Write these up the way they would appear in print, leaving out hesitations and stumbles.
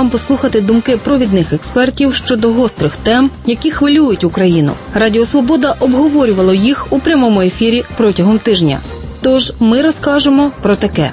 вам послухати думки провідних експертів щодо гострих тем, які хвилюють Україну. Радіо «Свобода» обговорювало їх у прямому ефірі протягом тижня. Тож ми розкажемо про таке.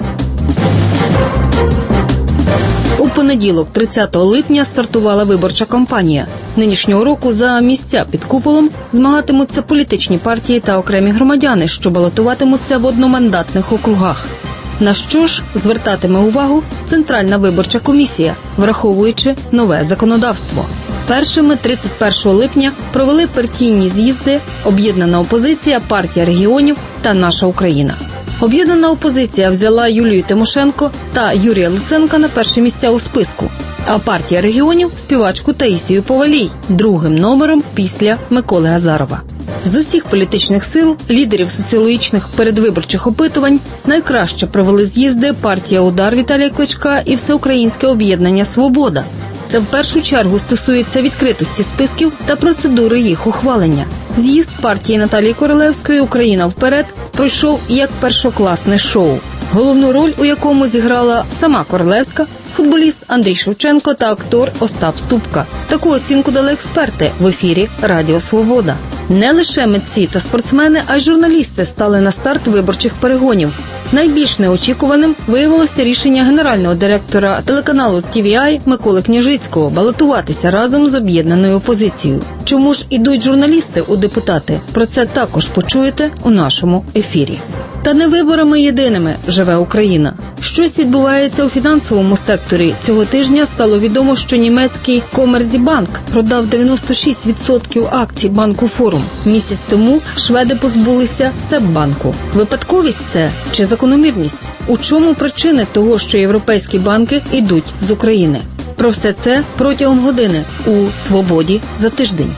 У понеділок, 30 липня, стартувала виборча кампанія. Нинішнього року за місця під куполом змагатимуться політичні партії та окремі громадяни, що балотуватимуться в одномандатних округах. На що ж звертатиме увагу Центральна виборча комісія, враховуючи нове законодавство? Першими 31 липня провели партійні з'їзди «Об'єднана опозиція», «Партія регіонів» та «Наша Україна». Об'єднана опозиція взяла Юлію Тимошенко та Юрія Луценка на перші місця у списку, а партія регіонів – співачку Таїсію Повалій, другим номером після Миколи Азарова. З усіх політичних сил, лідерів соціологічних передвиборчих опитувань найкраще провели з'їзди партія «Удар» Віталія Кличка і Всеукраїнське об'єднання «Свобода». Це в першу чергу стосується відкритості списків та процедури їх ухвалення. З'їзд партії Наталії Королевської «Україна вперед» пройшов як першокласне шоу, головну роль у якому зіграла сама Королевська, футболіст Андрій Шевченко та актор Остап Ступка. Таку оцінку дали експерти в ефірі Радіо «Свобода». Не лише митці та спортсмени, а й журналісти стали на старт виборчих перегонів. Найбільш неочікуваним виявилося рішення генерального директора телеканалу TVI Миколи Княжицького балотуватися разом з об'єднаною опозицією. Чому ж ідуть журналісти у депутати? Про це також почуєте у нашому ефірі. Та не виборами єдиними живе Україна. Щось відбувається у фінансовому секторі. Цього тижня стало відомо, що німецький Коммерцбанк продав 96% акцій банку Форум. Місяць тому шведи позбулися Себбанку. Випадковість це чи закономірність? У чому причини того, що європейські банки йдуть з України? Про все це протягом години у «Свободі» за тиждень.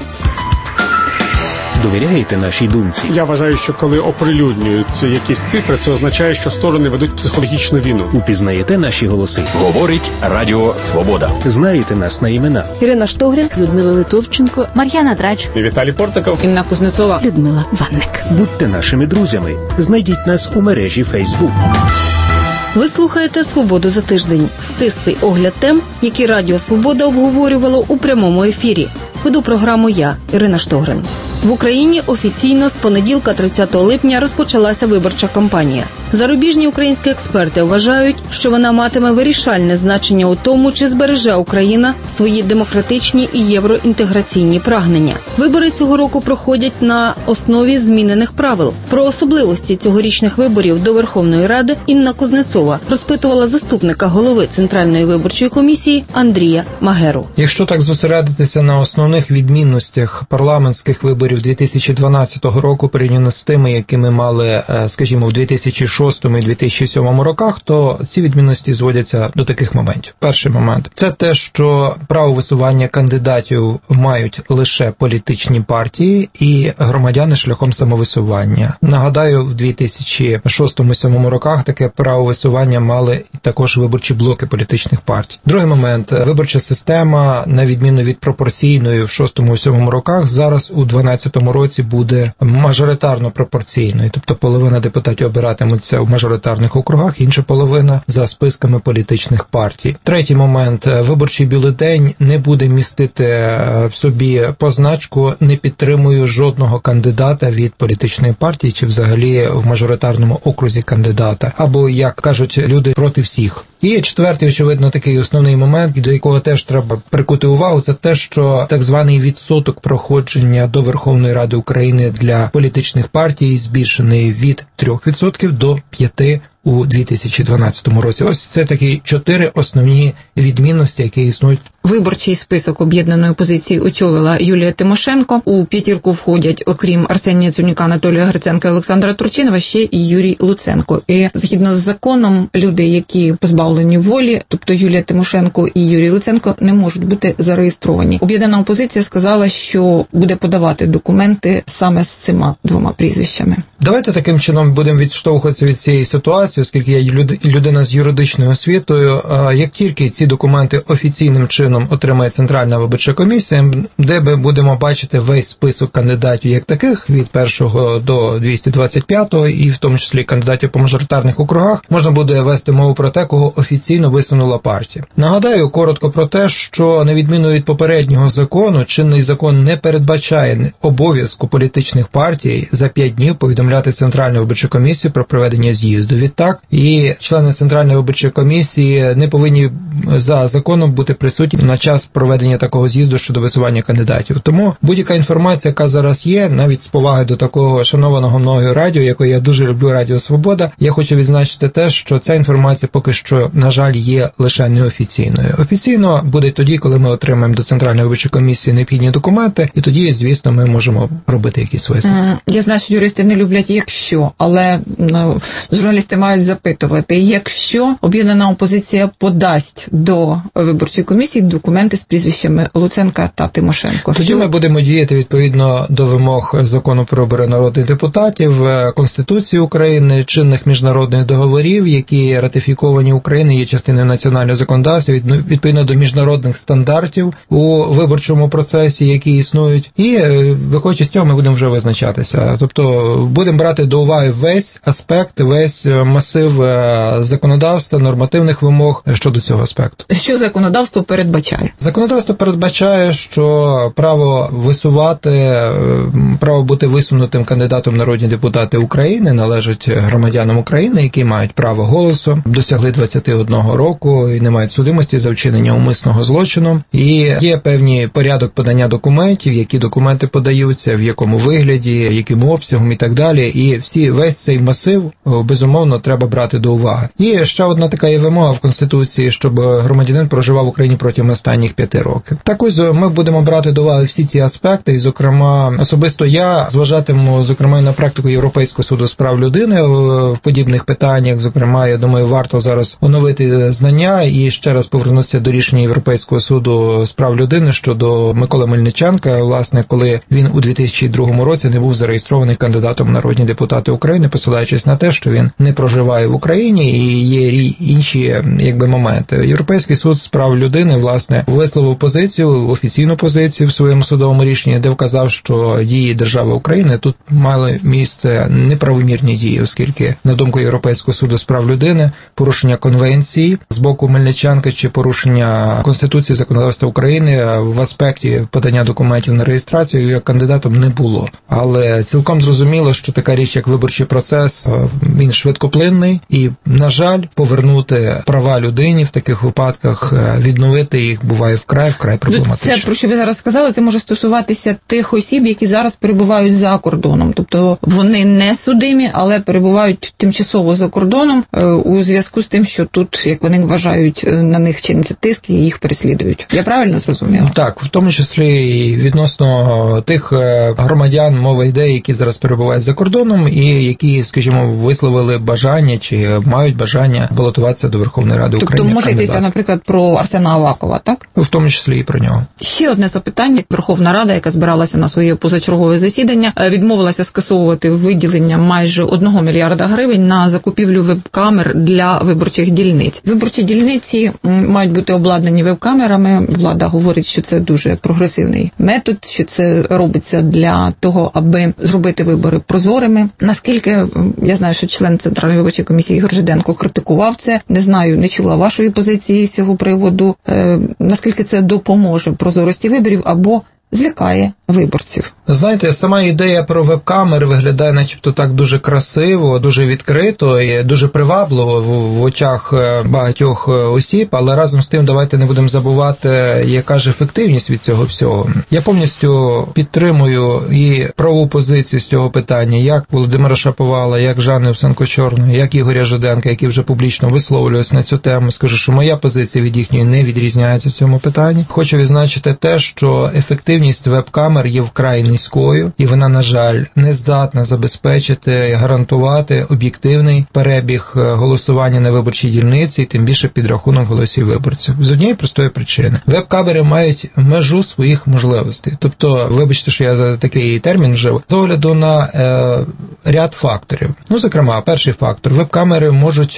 Довіряєте нашій думці? Я вважаю, що коли оприлюднюються якісь цифри, це означає, що сторони ведуть психологічну війну. Упізнаєте наші голоси? Говорить Радіо Свобода. Знаєте нас на імена? Ірина Штогрін, Людмила Литовченко, Мар'яна Драч, Віталій Портников, Інна Кузнецова, Людмила Ванник. Будьте нашими друзями. Знайдіть нас у мережі Facebook. Ви слухаєте «Свободу за тиждень» – стислий огляд тем, які Радіо Свобода обговорювало у прямому ефірі. Веду програму я, Ірина Штогрин. В Україні офіційно з понеділка 30 липня розпочалася виборча кампанія. Зарубіжні українські експерти вважають, що вона матиме вирішальне значення у тому, чи збереже Україна свої демократичні і євроінтеграційні прагнення. Вибори цього року проходять на основі змінених правил. Про особливості цьогорічних виборів до Верховної Ради Інна Кузнецова розпитувала заступника голови Центральної виборчої комісії Андрія Магеру. Якщо так зосередитися на основних відмінностях парламентських виборів 2012 року порівняно з тими, які ми мали, скажімо, в 2006 і 2007 роках, то ці відмінності зводяться до таких моментів. Перший момент – це те, що право висування кандидатів мають лише політичні партії і громадяни шляхом самовисування. Нагадаю, в 2006-2007 роках таке право висування мали також виборчі блоки політичних партій. Другий момент – виборча система, на відміну від пропорційної в 2006-2007 роках, зараз у 2012 році буде мажоритарно пропорційною, тобто половина депутатів обиратимуться в мажоритарних округах, інша половина за списками політичних партій. Третій момент – виборчий бюлетень не буде містити в собі позначку «не підтримую жодного кандидата від політичної партії» чи взагалі в мажоритарному окрузі кандидата, або, як кажуть люди, проти всіх. І четвертий, очевидно, такий основний момент, до якого теж треба прикути увагу, це те, що так званий відсоток проходження до Верховної Ради України для політичних партій збільшений від 3% до 5% у 2012 році. Ось це такі 4 основні відмінності, які існують. Виборчий список об'єднаної опозиції очолила Юлія Тимошенко. У п'ятірку входять, окрім Арсенія Яценюка, Анатолія Гриценка і Олександра Турчинова, ще і Юрій Луценко. І згідно з законом, люди, які позбавлені волі, тобто Юлія Тимошенко і Юрій Луценко, не можуть бути зареєстровані. Об'єднана опозиція сказала, що буде подавати документи саме з цими двома прізвищами. Давайте таким чином будемо відштовхуватися від цієї ситуації. інформацію, оскільки я людина з юридичною освітою. Як тільки ці документи офіційним чином отримає Центральна виборча комісія, де ми будемо бачити весь список кандидатів як таких, від 1 до 225, і в тому числі кандидатів по мажоритарних округах, можна буде вести мову про те, кого офіційно висунула партія. Нагадаю коротко про те, що на відміну від попереднього закону, чинний закон не передбачає обов'язку політичних партій за 5 днів повідомляти Центральну виборчу комісію про проведення з'їзду. Відтак, і члени Центральної виборчої комісії не повинні за законом бути присутні на час проведення такого з'їзду щодо висування кандидатів. Тому будь-яка інформація, яка зараз є, навіть з поваги до такого шанованого мною радіо, якої я дуже люблю, Радіо Свобода, я хочу відзначити те, що ця інформація поки що, на жаль, є лише неофіційною. Офіційно буде тоді, коли ми отримаємо до Центральної виборчої комісії необхідні документи, і тоді, звісно, ми можемо робити якісь висновки. Я знаю, що юристи не люблять «якщо», але журналісти мають запитувати, якщо об'єднана опозиція подасть до виборчої комісії документи з прізвищами Луценка та Тимошенко. Тоді ми будемо діяти відповідно до вимог Закону про вибори народних депутатів, Конституції України, чинних міжнародних договорів, які ратифіковані Україною, є частиною національного законодавства, відповідно до міжнародних стандартів у виборчому процесі, які існують. І виходячи з цього, ми будемо вже визначатися. Тобто будемо брати до уваги весь аспект, весь масив законодавства, нормативних вимог щодо цього аспекту. Що законодавство передбачає? Законодавство передбачає, що право висувати, право бути висунутим кандидатом в народні депутати України належить громадянам України, які мають право голосу, досягли 21 року і не мають судимості за вчинення умисного злочину. І є певний порядок подання документів, які документи подаються, в якому вигляді, яким обсягом і так далі. І весь цей масив, безумовно, треба брати до уваги. І ще одна така є вимога в Конституції, щоб громадянин проживав в Україні протягом останніх 5 років. Так ось ми будемо брати до уваги всі ці аспекти, і, зокрема, особисто я зважатиму, зокрема, на практику Європейського суду з прав людини в подібних питаннях. Зокрема, я думаю, варто зараз оновити знання і ще раз повернутися до рішення Європейського суду з прав людини щодо Миколи Мельниченка, власне, коли він у 2002 році не був зареєстрований кандидатом в народні депутати України, посилаючись на те, що він не проживає в Україні, і є інші моменти. Європейський суд з прав людини, власне, висловив позицію, офіційну позицію в своєму судовому рішенні, де вказав, що дії держави України тут мали місце неправомірні дії, оскільки, на думку Європейського суду з прав людини, порушення конвенції з боку Мельниченка чи порушення Конституції, законодавства України в аспекті подання документів на реєстрацію як кандидатом не було. Але цілком зрозуміло, що така річ, як виборчий процес, він швидкоплинний, і, на жаль, повернути права людині в таких випадках, відновити їх буває вкрай проблематично. Це, про що ви зараз сказали, це може стосуватися тих осіб, які зараз перебувають за кордоном. Тобто вони не судимі, але перебувають тимчасово за кордоном у зв'язку з тим, що тут, як вони вважають, на них чиниться тиск і їх переслідують. Я правильно зрозуміла? Так, в тому числі і відносно тих громадян мова йде, які зараз перебувають за кордоном і які, скажімо, висловили бажання чи мають бажання балотуватися до Верховної Ради України. Тобто може йтися, наприклад, про Арсена Авакова, так? В тому числі і про нього. Ще одне запитання. Верховна Рада, яка збиралася на своє позачергове засідання, відмовилася скасовувати виділення майже 1 мільярда гривень на закупівлю веб-камер для виборчих дільниць. Виборчі дільниці мають бути обладнані веб-камерами. Влада говорить, що це дуже прогресивний метод, що це робиться для того, аби зробити вибори прозорими. Наскільки, я знаю, що член Центральної виборчої комісії Ігор Жиденко критикував це. Не знаю, не чула вашої позиції з цього приводу. Наскільки це допоможе прозорості виборів або злякає виборців? Знаєте, сама ідея про веб-камери виглядає начебто так дуже красиво, дуже відкрито і дуже привабливо в очах багатьох осіб, але разом з тим давайте не будемо забувати, яка ж ефективність від цього всього. Я повністю підтримую і правову позицію з цього питання, як Володимира Шаповала, як Жанни Овсянко-Чорної, як Ігоря Жиденка, які вже публічно висловлювалися на цю тему. Скажу, що моя позиція від їхньої не відрізняється в цьому питанні. Хочу відзначити те, що ефективність ефективність веб-камер є вкрай низькою, і вона, на жаль, не здатна забезпечити, гарантувати об'єктивний перебіг голосування на виборчій дільниці, і тим більше підрахунок голосів виборців. З однієї простої причини. Веб-камери мають межу своїх можливостей. Тобто, вибачте, що я за такий термін вжив, з огляду на ряд факторів. Зокрема, перший фактор. Веб-камери можуть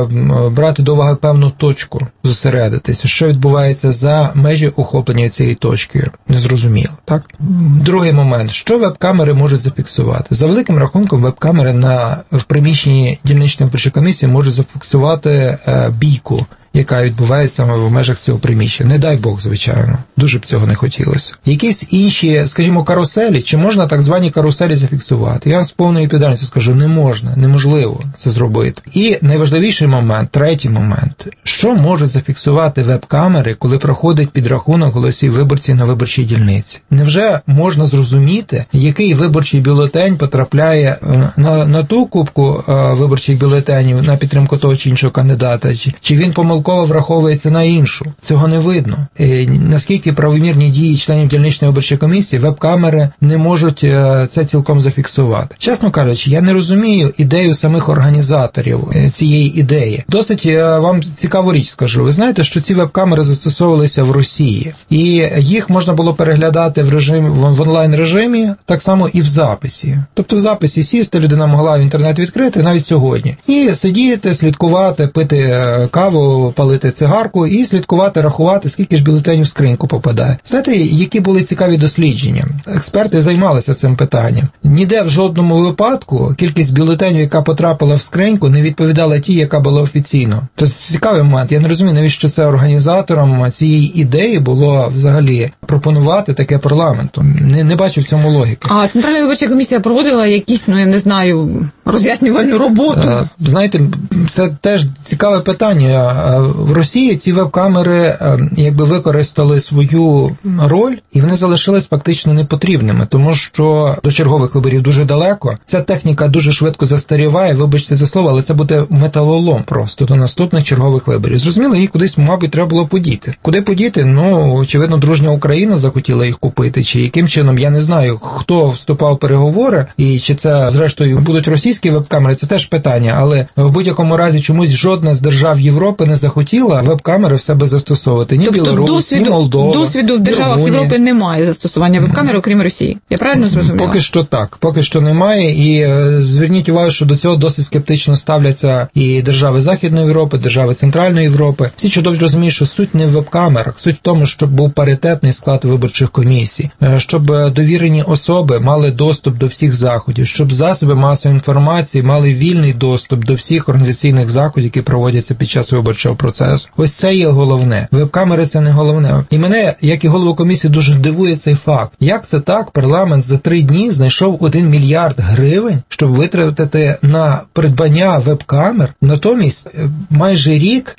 брати до уваги певну точку, зосередитися. Що відбувається за межі охоплення цієї точки? Незрозуміло, так? Другий момент. Що веб-камери можуть зафіксувати? За великим рахунком, веб-камери в приміщенні дільничної виборчої комісії можуть зафіксувати бійку, яка відбувається в межах цього приміщення. Не дай Бог, звичайно. Дуже б цього не хотілося. Якісь інші, скажімо, каруселі, чи можна так звані каруселі зафіксувати? Я з повною відповідальністю скажу, не можна, неможливо це зробити. І найважливіший момент, третій момент. Що можуть зафіксувати веб-камери, коли проходить підрахунок голосів виборців на виборчій дільниці? Невже можна зрозуміти, який виборчий бюлетень потрапляє на ту кубку виборчих бюлетенів на підтримку того чи іншого кандидата, чи він помилково враховується на іншу? Цього не видно. Наскільки правомірні дії членів дільничної виборчої комісії, веб-камери не можуть це цілком зафіксувати. Чесно кажучи, я не розумію ідею самих організаторів цієї ідеї. Досить вам цікаву річ скажу. Ви знаєте, що ці веб-камери застосовувалися в Росії, і їх можна було переглядати в онлайн-режимі, так само і в записі. Тобто в записі сісти, людина могла в інтернет відкрити навіть сьогодні. І сидіти, слідкувати, пити каву, палити цигарку і слідкувати, рахувати, скільки ж бюлетенів в скриньку попадає. Знаєте, які були цікаві дослідження? Експерти займалися цим питанням. Ніде в жодному випадку кількість бюлетенів, яка потрапила в скриньку, не відповідала тій, яка була офіційно. Тобто цікавий момент. Я не розумію, навіщо це організаторам цієї ідеї було взагалі пропонувати таке парламенту. Не бачу в цьому логіки. А Центральна виборча комісія проводила якісь, я не знаю, роз'яснювальну роботу? Знаєте, це теж цікаве питання. В Росії ці веб-камери використали свою роль, і вони залишились фактично непотрібними, тому що до чергових виборів дуже далеко. Ця техніка дуже швидко застаріває, вибачте за слово, але це буде металолом просто до наступних чергових виборів. Зрозуміло, їх кудись, мабуть, треба було подіти. Куди подіти? Очевидно, дружня Україна захотіла їх купити, чи яким чином, я не знаю, хто вступав в переговори, і чи це, зрештою, будуть російські веб-камери, це теж питання, але в будь-якому разі чомусь жодна з держав Європи не захотіла веб-камери в себе застосовувати. Ні Білорусь, ні Молдова. Досвіду в державах Європи немає застосування веб-камер, окрім Росії. Я правильно зрозуміла? Поки що так. Поки що немає. І зверніть увагу, що до цього досить скептично ставляться і держави Західної Європи, держави Центральної Європи. Всі чудово розуміють, що суть не в веб-камерах. Суть в тому, щоб був паритетний склад виборчих комісій. Щоб довірені особи мали доступ до всіх заходів. Щоб засоби масової інформації мали вільний доступ до всіх організаційних заходів, які проводяться під час виборчого процесу. Ось це є головне. Веб-камери – це не головне. І мене, як і голову комісії, дуже дивує цей факт. Як це так? Парламент за 3 дні знайшов 1 мільярд гривень, щоб витратити на придбання веб-камер. Натомість майже рік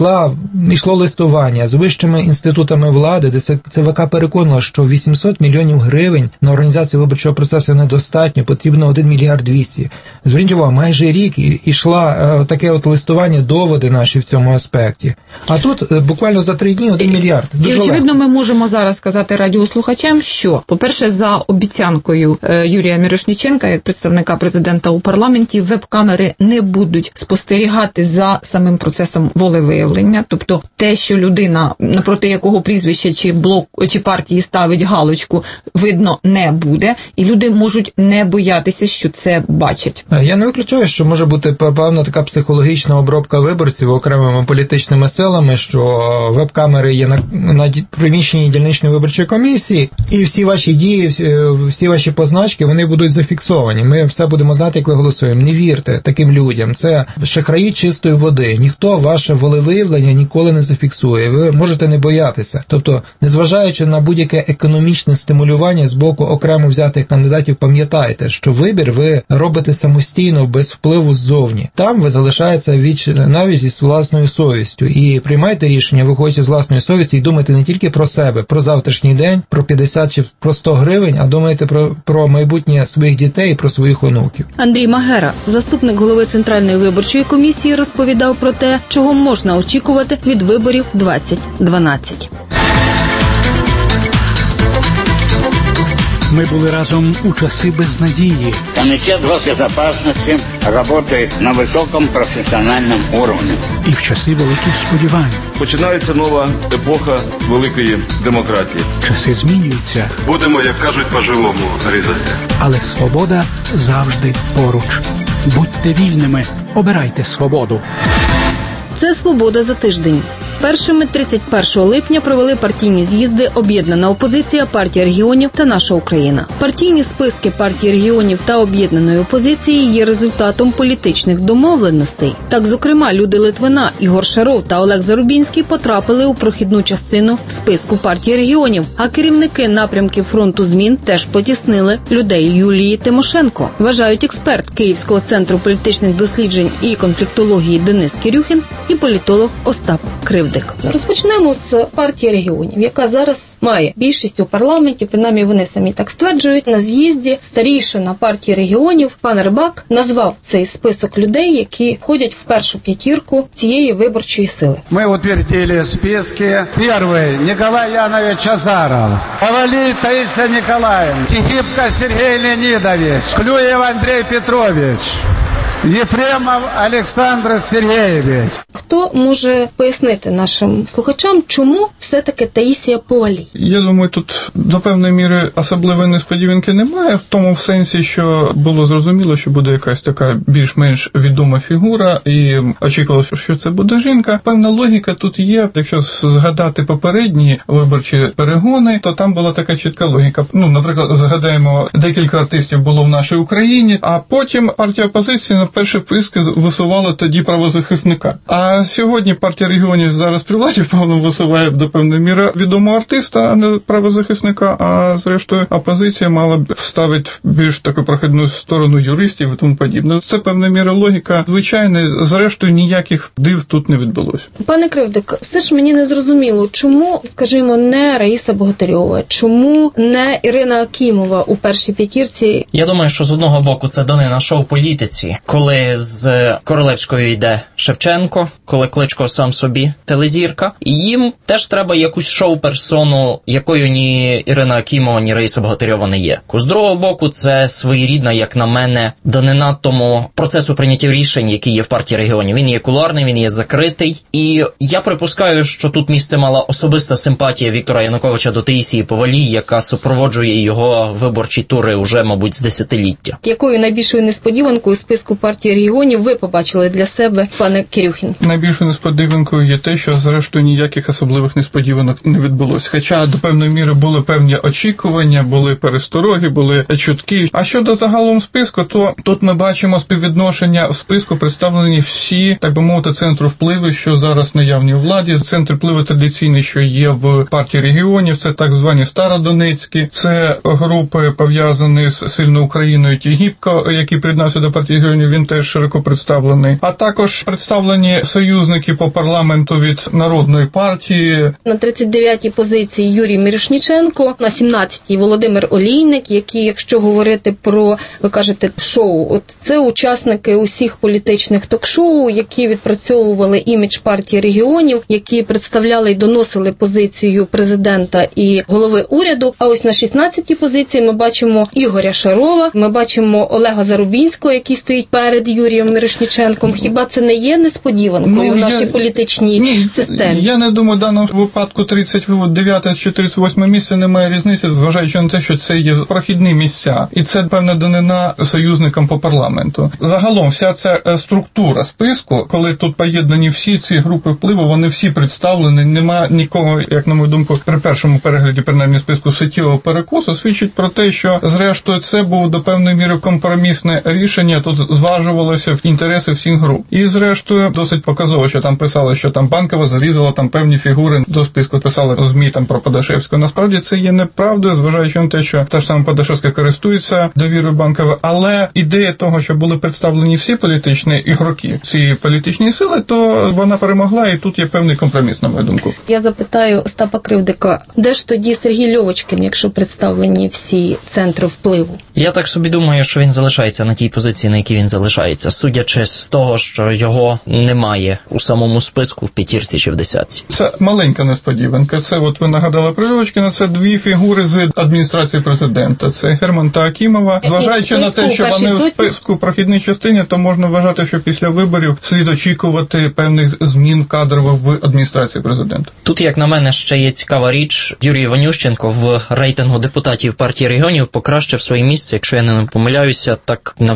йшло листування з вищими інститутами влади, де ЦВК переконало, що 800 мільйонів гривень на організацію виборчого процесу недостатньо, потрібно 1 мільярд 200. Зверніть увагу, майже рік йшла таке листування, доводи наші в цьому аспекті. А тут буквально за 3 дні 1 мільярд. Дуже очевидно, ми можемо зараз сказати радіослухачам, що, по-перше, за обіцянкою Юрія Мірошниченка, як представника президента у парламенті, веб-камери не будуть спостерігати за самим процесом волевиявлення. Тобто те, що людина, напроти якого прізвища чи блок, чи партії ставить галочку, видно не буде, і люди можуть не боятися, що це бачать. Я не виключаю, що може бути певна така психологічна обробка виборців окремими політичними силами, що веб-камери є на приміщенні дільничної виборчої комісії, і всі ваші дії, всі ваші позначки, вони будуть зафіксовані. Ми все будемо знати, як ви голосуємо. Не вірте таким людям. Це шахраї чистої води. Ніхто ваше волевиявлення ніколи не зафіксує. Ви можете не боятися. Тобто, незважаючи на будь-яке економічне стимулювання з боку окремо взятих кандидатів, пам'ятайте, що вибір ви робите самостійно, без впливу ззовні. Там ви залишаєтеся навіть із власною совістю. І приймайте рішення, виходячи з власної совісті, і думайте не тільки про себе, про завтрашній день, про 50 чи про 100 гривень, а думайте про майбутнє своїх дітей і про своїх онуків. Андрій Магера, заступник голови Центральної виборчої комісії, розповідав про те, чого можна очікувати від виборів 2012. Ми були разом у часи безнадії. Комитет госбезопасности работает на высоком профессиональном уровне. І в часи великих сподівань. Починається нова епоха великої демократії. Часи змінюються. Будемо, як кажуть, по-живому різати. Але свобода завжди поруч. Будьте вільними, обирайте свободу. Це «Свобода за тиждень». Першими 31 липня провели партійні з'їзди «Об'єднана опозиція», «Партія регіонів» та «Наша Україна». Партійні списки «Партії регіонів» та «Об'єднаної опозиції» є результатом політичних домовленостей. Так, зокрема, люди Литвина, Ігор Шаров та Олег Зарубінський потрапили у прохідну частину списку «Партії регіонів», а керівники напрямків фронту змін теж потіснили людей Юлії Тимошенко. Вважають експерт Київського центру політичних досліджень і конфліктології Денис Кирюхін і політолог Остап Кривдик. Розпочнемо з партії регіонів, яка зараз має більшість у парламенті, принаймні вони самі так стверджують. На з'їзді старійшина партії регіонів пан Рибак назвав цей список людей, які входять в першу п'ятірку цієї виборчої сили. Ми утвердили списки. Перший – Николай Янович Азаров, Ковалій Таїсія Ніколаївна, Тігіпко Сергій Леонідович, Клюєв Андрій Петрович, Єфремов Олександр Сергійович. Хто може пояснити нашим слухачам, чому все-таки Таїсія Повалій? Я думаю, тут до певної міри особливої несподіванки немає, в тому сенсі, що було зрозуміло, що буде якась така більш-менш відома фігура, і очікувалося, що це буде жінка. Певна логіка тут є. Якщо згадати попередні виборчі перегони, то там була така чітка логіка. Наприклад, згадаємо, декілька артистів було в нашій Україні, а потім партія опозиції вперше в списки висувала тоді правозахисника. А сьогодні партія регіонів зараз при владі, певно, висуває до певної міри відомого артиста, а не правозахисника, а зрештою опозиція мала б ставити в більш таку прохідну сторону юристів і тому подібне. Це певна міра логіка. Звичайно, зрештою ніяких див тут не відбулося. Пане Кривдик, все ж мені не зрозуміло, чому, скажімо, не Раїса Богатирьова, чому не Ірина Акімова у першій п'ятірці? Я думаю, що з одного боку це данина шоу-політиці, коли з Королевської йде Шевченко, коли Кличко сам собі телезірка, і їм теж треба якусь шоу-персону, якою ні Ірина Акімова, ні Раїса Богатирьова не є. З другого боку, це своєрідна, як на мене, данина тому процесу прийняття рішень, який є в партії регіонів. Він є кулуарний, він є закритий, і я припускаю, що тут місце мала особиста симпатія Віктора Януковича до Таїсії Повалій, яка супроводжує його виборчі тури уже, мабуть, з десятиліття. Якою найбільшою несподіванкою у списку партії регіонів ви побачили для себе, пане Кирюхін? Найбільшою несподіванкою є те, що зрештою ніяких особливих несподіванок не відбулося. Хоча до певної міри були певні очікування, були перестороги, були чутки. А щодо загалом списку, то тут ми бачимо співвідношення в списку представлені всі, так би мовити, центри впливу, що зараз наявні у владі. Центр впливу традиційний, що є в партії регіонів, це так звані Стародонецькі, це групи пов'язані з сильною Україною, Тігіпко, який приєднався до партії регіонів, він теж широко представлений. А також представлені союзники по парламенту від Народної партії. На 39-й позиції Юрій Мірошніченко, на 17-й Володимир Олійник, які, якщо говорити про, ви кажете, шоу, от це учасники усіх політичних ток-шоу, які відпрацьовували імідж партії регіонів, які представляли і доносили позицію президента і голови уряду. А ось на 16-й позиції ми бачимо Ігоря Шарова, ми бачимо Олега Зарубінського, який стоїть перед Юрієм Мірошніченком. Хіба це не є несподіванкою в нашій політичній системі? Я не думаю, в даному випадку 39 чи 38 місце немає різниці, зважаючи на те, що це є прохідні місця. І це певна данина союзникам по парламенту. Загалом вся ця структура списку, коли тут поєднані всі ці групи впливу, вони всі представлені, нема нікого, як на мою думку, при першому перегляді, принаймні, списку суттєвого перекосу, свідчить про те, що зрештою це був до певної міри компромісне рішення, тут зважувалося в інтереси всіх груп. І зрештою досить показово, що там писали, що там Банкова зарізала там певні фігури до списку, писали ЗМІ там про Подашевського. Насправді це є неправдою, зважаючи на те, що та ж сама Подашевська користується довірою Банкова, але ідея того, що були представлені всі політичні ігроки цієї політичної сили, то вона перемогла, і тут є певний компроміс, на мою думку. Я запитаю Остапа Кривдика, де ж тоді Сергій Льовочкін, якщо представлені всі центри впливу? Я так собі думаю, що він залишається на тій позиції, на якій він залишається. залишається, судячи з того, що його немає у самому списку в п'ятірці чи в десятці. Це маленька несподіванка. Це, от ви нагадали про Льовочкіна, це дві фігури з адміністрації президента. Це Герман та Акімова. Зважаючи на те, що вони у списку в прохідній частині, то можна вважати, що після виборів слід очікувати певних змін кадрових в адміністрації президента. Тут, як на мене, ще є цікава річ. Юрій Іванющенко в рейтингу депутатів партії регіонів покращив своє місце, якщо я не помиляюся, так на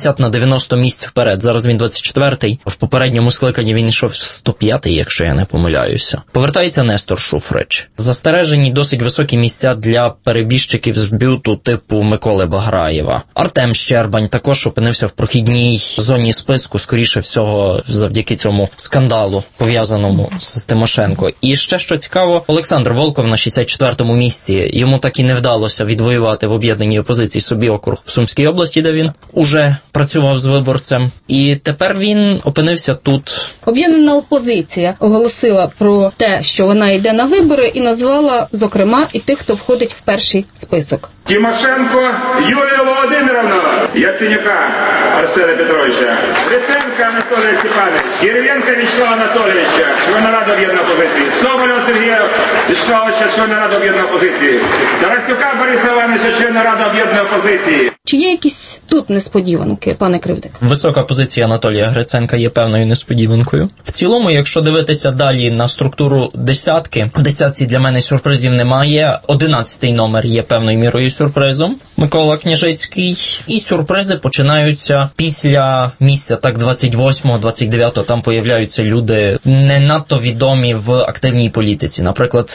80-90 місць вперед. Зараз він 24-й. В попередньому скликанні він йшов 105-й, якщо я не помиляюся. Повертається Нестор Шуфрич. Застережені досить високі місця для перебіжчиків з бюту типу Миколи Баграєва. Артем Щербань також опинився в прохідній зоні списку, скоріше всього, завдяки цьому скандалу, пов'язаному з Тимошенко. І ще, що цікаво, Олександр Волков на 64-му місці. Йому так і не вдалося відвоювати в об'єднаній опозиції собі округ в Сумській області, де він уже працював з виборцем. І тепер він опинився тут. Об'єднана опозиція оголосила про те, що вона йде на вибори, і назвала, зокрема, і тих, хто входить в перший список. Тимошенко Юлія Володимировна, Яценюка Арсена Петровича, Гриценка Анатолія Степановича, Кириленка Вячеслава Анатолійовича, члена Ради об'єднаної опозиції, Соболєва Сергія Вячеславовича, члена Ради об'єднаної опозиції, Тарасюка Бориса Івановича, члена Ради об'єднаної опозиції. Чи є якісь тут несподіванки, пане Кривдик? Висока позиція Анатолія Гриценка є певною несподіванкою. В цілому, якщо дивитися далі на структуру десятки, в десятці для мене сюрпризів немає. 11-й номер є певною мірою сюрпризом. Микола Княжицький. І сюрпризи починаються після місця, так, 28-го, 29-го. Там появляються люди не надто відомі в активній політиці. Наприклад,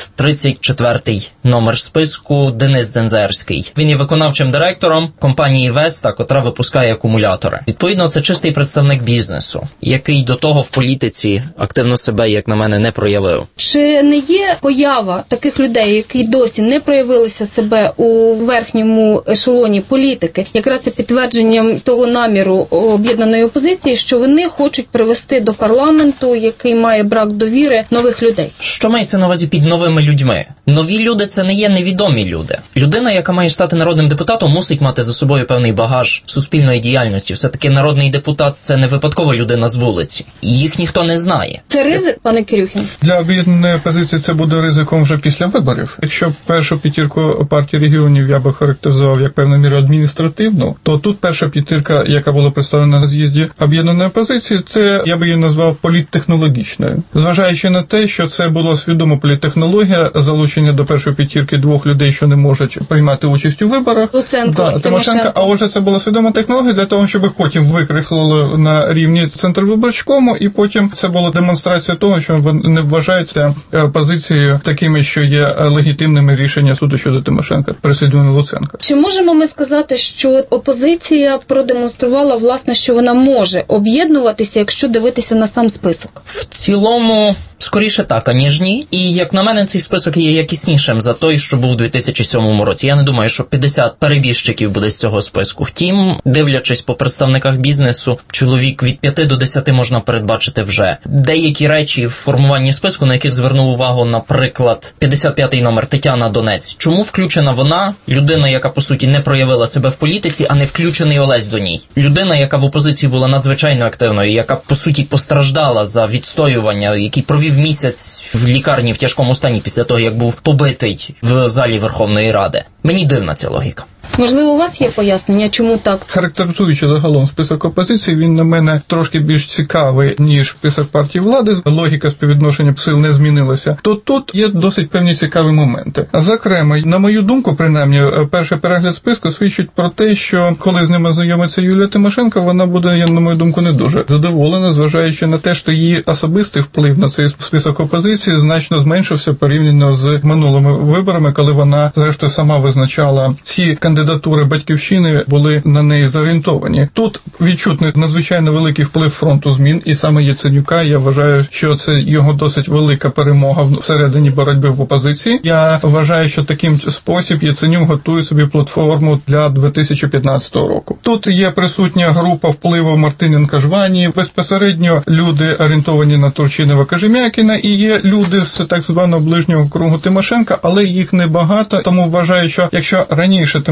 34-й номер списку Денис Дзензерський. Він є виконавчим директором компанії Веста, котра випускає акумулятори. Відповідно, це чистий представник бізнесу, який до того в політиці активно себе, як на мене, не проявив. Чи не є поява таких людей, які досі не проявилися себе у верхньому ешелоні політики, якраз і підтвердженням того наміру об'єднаної опозиції, що вони хочуть привести до парламенту, який має брак довіри, нових людей? Що мається на увазі під новими людьми? Нові люди – це не є невідомі люди. Людина, яка має стати народним депутатом, мусить мати за собою певний багаж суспільної діяльності. Все-таки народний депутат – це не випадкова людина з вулиці. Їх ніхто не знає. Це ризик, пане Кирюхін? Для об'єднаної опозиції це буде ризиком вже після виборів. Якщо першу п'ятірку партії регіонів я би характеризував як певну міру адміністративну, то тут перша п'ятірка, яка була представлена на з'їзді об'єднаної опозиції, це я би її назвав політтехнологічною. Зважаючи на те, що це була свідома політтехнологія, залучення до першої п'ятірки двох людей, що не можуть приймати участь у виборах. Луценко і Тимошенко. А отже, це була свідома технологія для того, щоб потім викреслили на рівні Центрвиборчкому, і потім це була демонстрація того, що не вважаються позицією такими, що є легітимними рішення суду щодо Тимошенка, переслідування Луценка. Чи можемо ми сказати, що опозиція продемонструвала, власне, що вона може об'єднуватися, якщо дивитися на сам список? В цілому, скоріше так, аніж ні. І, як на мене, цей список є якіснішим за той, що був у 2007 році. Я не думаю, що 50 перебіжчиків буде з цього списку. Втім, дивлячись по представниках бізнесу, чоловік від 5 до 10 можна передбачити вже. Деякі речі в формуванні списку, на яких звернув увагу, наприклад, 55-й номер Тетяна Донець. Чому включена вона? Людина, яка, по суті, не проявила себе в політиці, а не включений Олесь до ній. Людина, яка в опозиції була надзвичайно активною, яка, по суті, постраждала за відстоювання, який провів місяць в лікарні в тяжкому стані після того, як був побитий в залі Верховної Ради. Мені дивна ця логіка. Можливо, у вас є пояснення, чому так? Характеризуючи загалом список опозиції, він на мене трошки більш цікавий, ніж список партії влади. Логіка співвідношення сил не змінилася. То тут є досить певні цікаві моменти. Зокрема, на мою думку, принаймні, перший перегляд списку свідчить про те, що коли з ними знайомиться Юлія Тимошенко, вона буде, на мою думку, не дуже задоволена, зважаючи на те, що її особистий вплив на цей список опозиції значно зменшився порівняно з минулими виборами, коли вона, зрештою, сама визначала ці кандидатури Батьківщини, були на неї зорієнтовані. Тут відчутний надзвичайно великий вплив фронту змін, і саме Яценюка, я вважаю, що це його досить велика перемога всередині боротьби в опозиції. Я вважаю, що таким спосіб Яценюк готує собі платформу для 2015 року. Тут є присутня група впливу Мартиненка-Жвані, безпосередньо люди орієнтовані на Турчинова-Кожем'якіна, і є люди з так званого ближнього кругу Тимошенка, але їх небагато, тому вважаю, що якщо раніше Тимошенко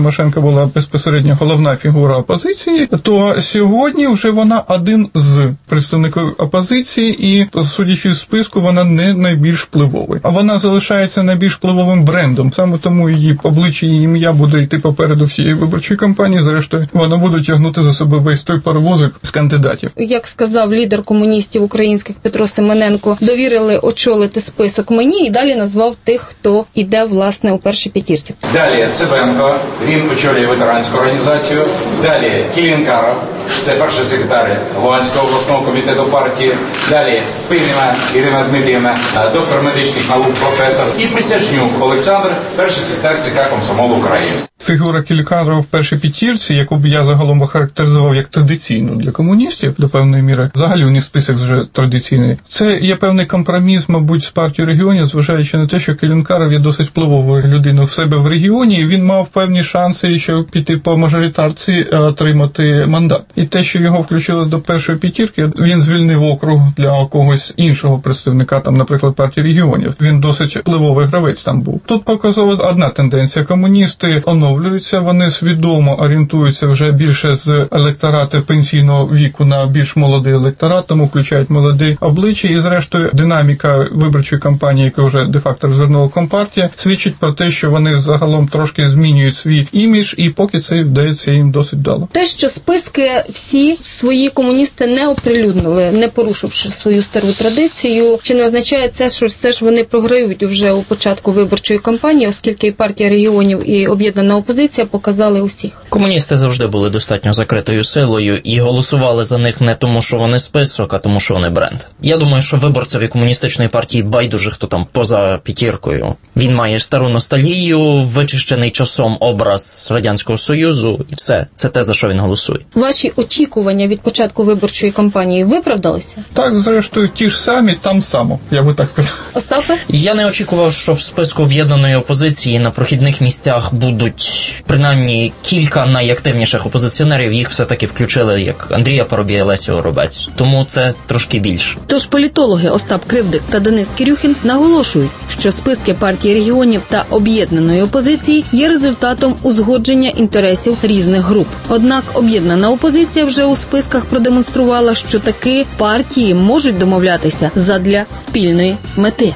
Тимошенко була безпосередньо головна фігура опозиції, то сьогодні вже вона один з представників опозиції і, судячи з списку, вона не найбільш впливовий. А вона залишається найбільш впливовим брендом. Саме тому її обличчя і ім'я буде йти попереду всієї виборчої кампанії. Зрештою, вона буде тягнути за себе весь той паровозик з кандидатів. Як сказав лідер комуністів українських Петро Семененко, довірили очолити список мені і далі назвав тих, хто йде, власне, у першій п'ятірці. Далі Цибенко, він очолює ветеранську організацію. Далі Кілінкаров, це перший секретар Луганського обласного комітету партії. Далі Спиріна Ірина Дмитрівна, доктор медичних наук, професор. І Присяжнюк Олександр, перший секретар ЦК Комсомолу України. Фігура Кілінкарова в першій п'ятірці, яку б я загалом охарактеризував як традиційну для комуністів, до певної міри, взагалі у них список вже традиційний. Це є певний компроміс, мабуть, з партією регіонів, зважаючи на те, що Кілінкаров є досить впливовою людиною в себе в регіоні, і він мав певні шанси, щоб піти по мажоритарці, отримати мандат. І те, що його включили до першої п'ятірки, він звільнив округ для когось іншого представника, там, наприклад, партії регіонів. Він досить впливовий гравець там був. Тут показова одна тенденція. Комуністи оновлюються, вони свідомо орієнтуються вже більше з електорату пенсійного віку на більш молодий електорат, тому включають молоді обличчя, і зрештою динаміка виборчої кампанії, яку вже де-факто розвернула Компартія, свідчить про те, що вони загалом трошки змінюють свій імідж, і поки це вдається їм досить вдало. Те, що списки всі свої комуністи не оприлюднили, не порушивши свою стару традицію, чи не означає це, що все ж вони програють вже у початку виборчої кампанії, оскільки і партія регіонів, і об'єднана опозиція показали усіх? Комуністи завжди були достатньо закритою силою і голосували за них не тому, що вони список, а тому, що вони бренд. Я думаю, що виборцеві комуністичної партії байдуже, хто там поза п'ятіркою. Він має стару ностальгію, вичищений часом образ Радянського Союзу, і все. Це те, за що він голосує. Ваші очікування від початку виборчої кампанії виправдалися? Так, зрештою, ті ж самі, там само, я би так сказав. Остапе? Я не очікував, що в списку об'єднаної опозиції на прохідних місцях будуть принаймні кілька найактивніших опозиціонерів, їх все-таки включили, як Андрія Парубія, Лесю Горобець. Тому це трошки більше. Тож політологи Остап Кривдик та Денис Кирюхін наголошують, що списки партії регіонів та об'єднаної опозиції є результатом узгодження інтересів різних груп. Однак об'єднана опозиція вже у списках продемонструвала, що таки партії можуть домовлятися задля спільної мети.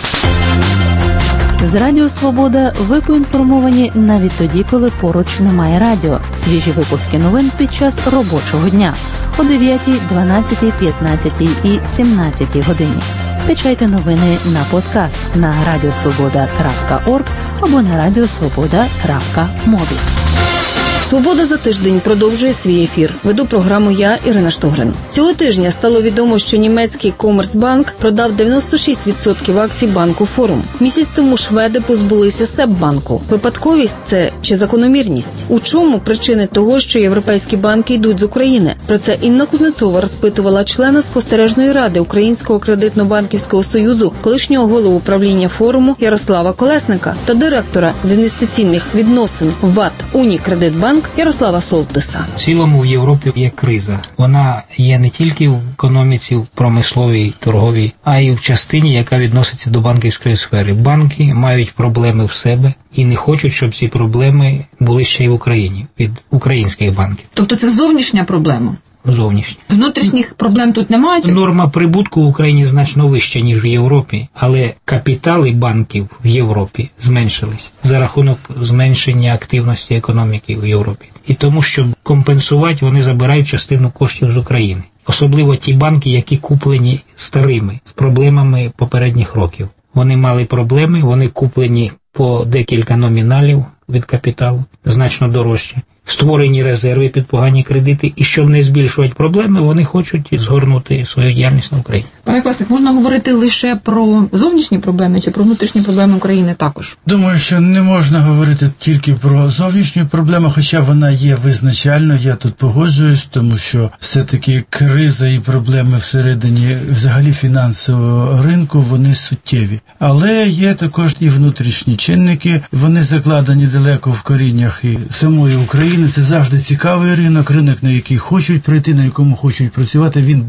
З Радіо Свобода ви поінформовані навіть тоді, коли поруч немає радіо. Свіжі випуски новин під час робочого дня о 9, 12, 15 і 17 годині. Скачайте новини на подкаст на radiosvoboda.org або на radiosvoboda.mobi. «Свобода за тиждень» продовжує свій ефір. Веду програму я, Ірина Штогрин. Цього тижня стало відомо, що німецький Коммерсбанк продав 96% акцій банку «Форум». Місяць тому шведи позбулися Себбанку. Випадковість це чи закономірність? У чому причини того, що європейські банки йдуть з України? Про це Інна Кузнецова розпитувала члена спостережної ради Українського кредитно-банківського союзу, колишнього голову правління «Форуму» Ярослава Колесника та директора з інвестиційних відносин ВАТ «Унікредитбанк» Ярослава Солтиса. В цілому в Європі є криза. Вона є не тільки в економіці, в промисловій, торговій, а й в частині, яка відноситься до банківської сфери. Банки мають проблеми в себе і не хочуть, щоб ці проблеми були ще й в Україні, від українських банків. Тобто це зовнішня проблема? Зовнішні. Внутрішніх проблем тут немає? Норма прибутку в Україні значно вища, ніж в Європі, але капітали банків в Європі зменшились за рахунок зменшення активності економіки в Європі. І тому, щоб компенсувати, вони забирають частину коштів з України. Особливо ті банки, які куплені старими, з проблемами попередніх років. Вони мали проблеми, вони куплені по декілька номіналів від капіталу, значно дорожче. Створені резерви під погані кредити, і щоб не збільшувати проблеми, вони хочуть згорнути свою діяльність на Україні. Пане Класик, можна говорити лише про зовнішні проблеми чи про внутрішні проблеми України також? Думаю, що не можна говорити тільки про зовнішні проблеми, хоча вона є визначальною, я тут погоджуюсь, тому що все-таки криза і проблеми всередині взагалі фінансового ринку, вони суттєві. Але є також і внутрішні чинники, вони закладені далеко в коріннях і самої України. Це завжди цікавий ринок, на який хочуть прийти, на якому хочуть працювати. Він був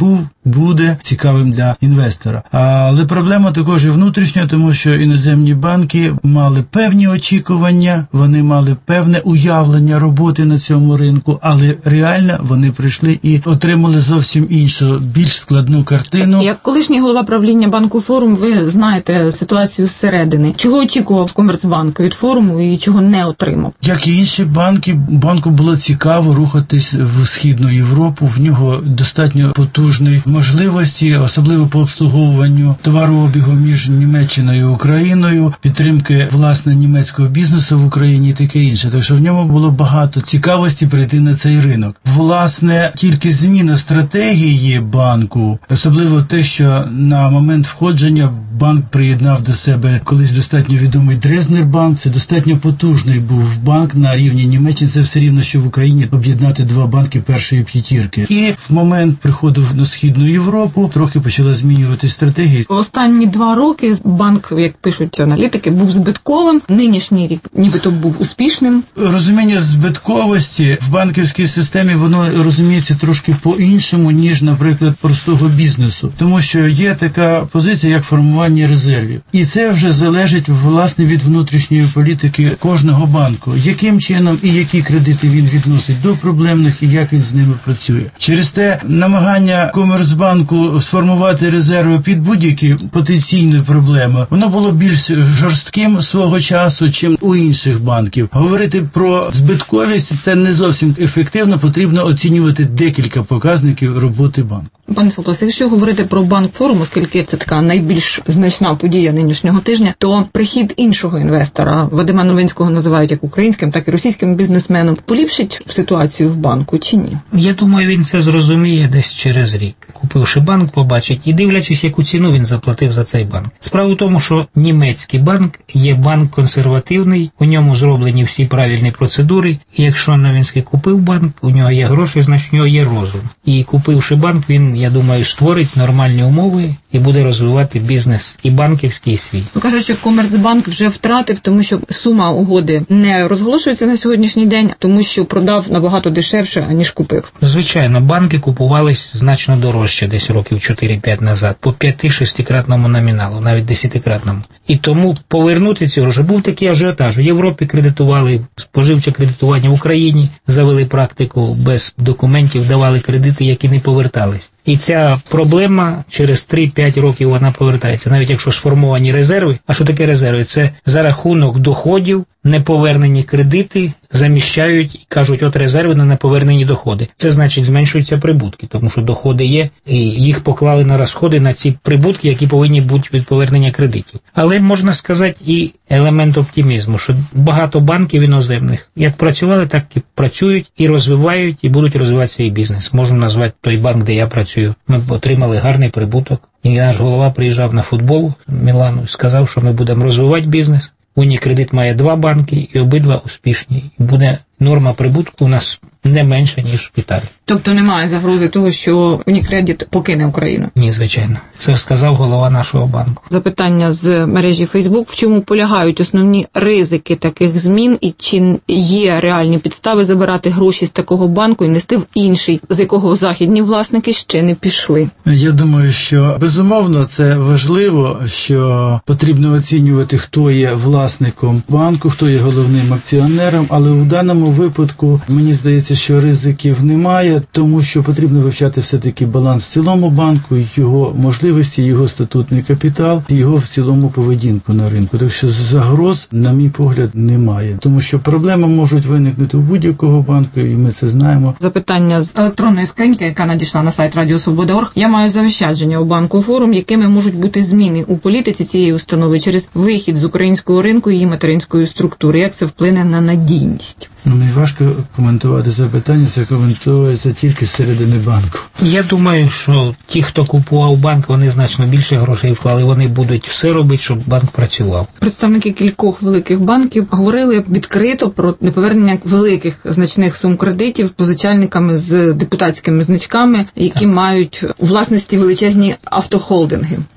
буде цікавим для інвестора. Але проблема також і внутрішня, тому що іноземні банки мали певні очікування, вони мали певне уявлення роботи на цьому ринку, але реально вони прийшли і отримали зовсім іншу, більш складну картину. Як колишній голова правління банку «Форум», ви знаєте ситуацію зсередини. Чого очікував Комерцбанк від «Форуму» і чого не отримав? Як і інші банки, банку було цікаво рухатись в Східну Європу. В нього достатньо потужні можливості, особливо по обслуговуванню товарообігу між Німеччиною і Україною, підтримки, власне, німецького бізнесу в Україні і таке інше. Так що в ньому було багато цікавості прийти на цей ринок. Власне, тільки зміна стратегії банку, особливо те, що на момент входження банк приєднав до себе колись достатньо відомий Дрезднер-банк, це достатньо потужний був банк на рівні Німеччини, це все рівно, що в Україні об'єднати два банки першої п'ятірки. І в момент приходу на Східну Європу трохи почала змінювати стратегії. Останні 2 роки банк, як пишуть аналітики, був збитковим, нинішній рік нібито був успішним. Розуміння збитковості в банківській системі, воно розуміється трошки по-іншому, ніж, наприклад, простого бізнесу. Тому що є така позиція, як формування резервів. І це вже залежить, власне, від внутрішньої політики кожного банку. Яким чином і які кредити він відносить до проблемних і як він з ними працює. Через те намагання Комерцбанку сформувати резерви під будь-які потенційні проблеми, воно було більш жорстким свого часу, чим у інших банків. Говорити про збитковість – це не зовсім ефективно, потрібно оцінювати декілька показників роботи банку. Пане Солтос, якщо говорити про банк «Форум», оскільки це така найбільш значна подія нинішнього тижня, то прихід іншого інвестора, Вадима Новинського називають як українським, так і російським бізнесменом, поліпшить ситуацію в банку чи ні? Я думаю, він це зрозуміє десь через рік. Купивши банк, побачить і дивлячись, яку ціну він заплатив за цей банк. Справа в тому, що німецький банк є банк консервативний, у ньому зроблені всі правильні процедури, і якщо Новинський купив банк, у нього є гроші, значить у нього є розум. І купивши банк, він, я думаю, створить нормальні умови і буде розвивати бізнес і банківський, і свій. Кажуть, що Комерцбанк вже втратив, тому що сума угоди не розголошується на сьогоднішній день, тому що продав набагато дешевше, аніж купив. Звичайно, банки купувались значно дорожче, десь років 4-5 назад, по 5-6-кратному номіналу, навіть 10-кратному. І тому повернути ці гроші. Був такий ажіотаж. У Європі кредитували, споживче кредитування в Україні, завели практику, без документів давали кредити, які не повертались. І ця проблема через 3-5 років вона повертається, навіть якщо сформовані резерви. А що таке резерви? Це за рахунок доходів, неповернені кредити заміщають і кажуть, от резерви на неповернені доходи. Це значить зменшуються прибутки, тому що доходи є, і їх поклали на розходи на ці прибутки, які повинні бути від повернення кредитів. Але можна сказати і елемент оптимізму, що багато банків іноземних як працювали, так і працюють, і розвивають, і будуть розвивати свій бізнес. Можу назвати той банк, де я працюю. Ми отримали гарний прибуток. І наш голова приїжджав на футбол в Мілану і сказав, що ми будемо розвивати бізнес. Унікредит має 2 банки, і обидва успішні. І буде норма прибутку у нас не менше, ніж в Італії. Тобто немає загрози того, що Унікредит покине Україну? Ні, звичайно. Це сказав голова нашого банку. Запитання з мережі Facebook. В чому полягають основні ризики таких змін і чи є реальні підстави забирати гроші з такого банку і нести в інший, з якого західні власники ще не пішли? Я думаю, що безумовно це важливо, що потрібно оцінювати, хто є власником банку, хто є головним акціонером, але у даному випадку, мені здається, що ризиків немає, тому що потрібно вивчати все-таки баланс в цілому банку, його можливості, його статутний капітал, його в цілому поведінку на ринку. Так що загроз, на мій погляд, немає. Тому що проблеми можуть виникнути у будь-якого банку, і ми це знаємо. Запитання з електронної скриньки, яка надійшла на сайт Радіо Свобода.орг. Я маю заощадження у банку «Форум», якими можуть бути зміни у політиці цієї установи через вихід з українського ринку і її материнської структури. Як це вплине на надійність? Мені важко коментувати запитання, це коментується тільки з середини банку. Я думаю, що ті, хто купував банк, вони значно більше грошей вклали, вони будуть все робити, щоб банк працював. Представники кількох великих банків говорили відкрито про неповернення великих значних сум кредитів позичальниками з депутатськими значками, які мають у власності величезні автохолдинги.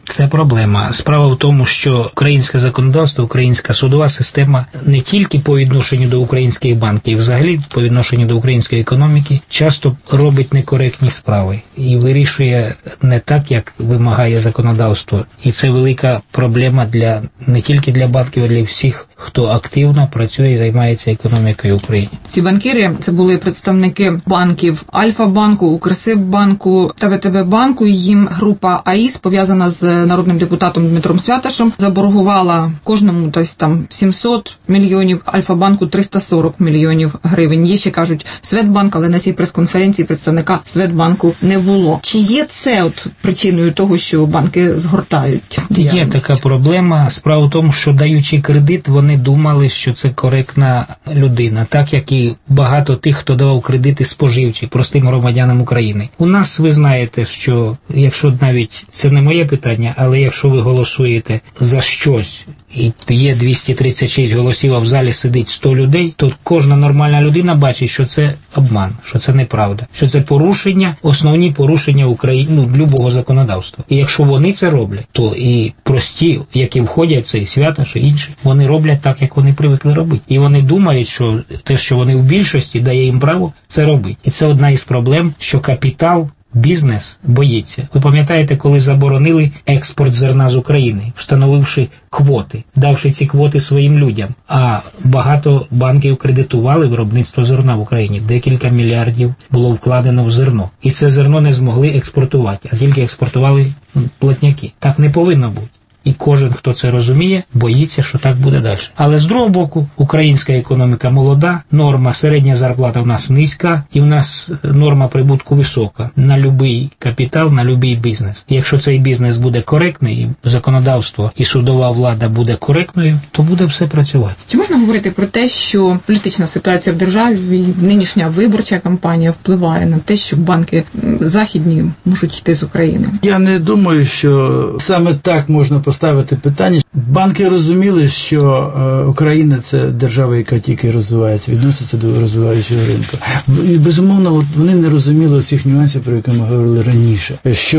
Це проблема. Справа в тому, що українське законодавство, українська судова система не тільки по відношенню до українських банків, взагалі по відношенню до української економіки, часто робить некоректні справи і вирішує не так, як вимагає законодавство. І це велика проблема не тільки для банків, а для всіх, хто активно працює і займається економікою України. Ці банкіри – це були представники банків Альфа-банку, Укрсиббанку та ВТБ-банку. Їм група АІС, пов'язана з народним депутатом Дмитром Святашем, заборгувала кожному десь там 700 мільйонів, Альфа-банку 340 мільйонів гривень. Є ще, кажуть, Святбанк, але на цій прес-конференції представника Святбанку не було. Чи є це причиною того, що банки згортають діяльність? Є така проблема. Справа в тому, що даючи кредит, вони думали, що це коректна людина, так як і багато тих, хто давав кредити споживчі простим громадянам України. У нас, ви знаєте, що якщо навіть, це не моє питання, але якщо ви голосуєте за щось, і є 236 голосів, а в залі сидить 100 людей, то кожна нормальна людина бачить, що це обман, що це неправда, що це порушення, основні порушення України, любого законодавства. І якщо вони це роблять, то і прості, які входять в цей Святаш і інші, вони роблять так, як вони привикли робити. І вони думають, що те, що вони в більшості, дає їм право це робити. І це одна із проблем, що капітал, бізнес боїться. Ви пам'ятаєте, коли заборонили експорт зерна з України, встановивши квоти, давши ці квоти своїм людям. А багато банків кредитували виробництво зерна в Україні. Декілька мільярдів було вкладено в зерно. І це зерно не змогли експортувати, а тільки експортували платняки. Так не повинно бути. І кожен, хто це розуміє, боїться, що так буде далі. Але з другого боку, українська економіка молода, норма, середня зарплата в нас низька, і в нас норма прибутку висока на будь-який капітал, на будь-який бізнес. І якщо цей бізнес буде коректний, і законодавство, і судова влада буде коректною, то буде все працювати. Чи можна говорити про те, що політична ситуація в державі, нинішня виборча кампанія впливає на те, що банки західні можуть йти з України? Я не думаю, що саме так можна поставити питання. Банки розуміли, що Україна – це держава, яка тільки розвивається, відноситься до розвиваючого ринку. І, безумовно, вони не розуміли цих нюансів, про які ми говорили раніше.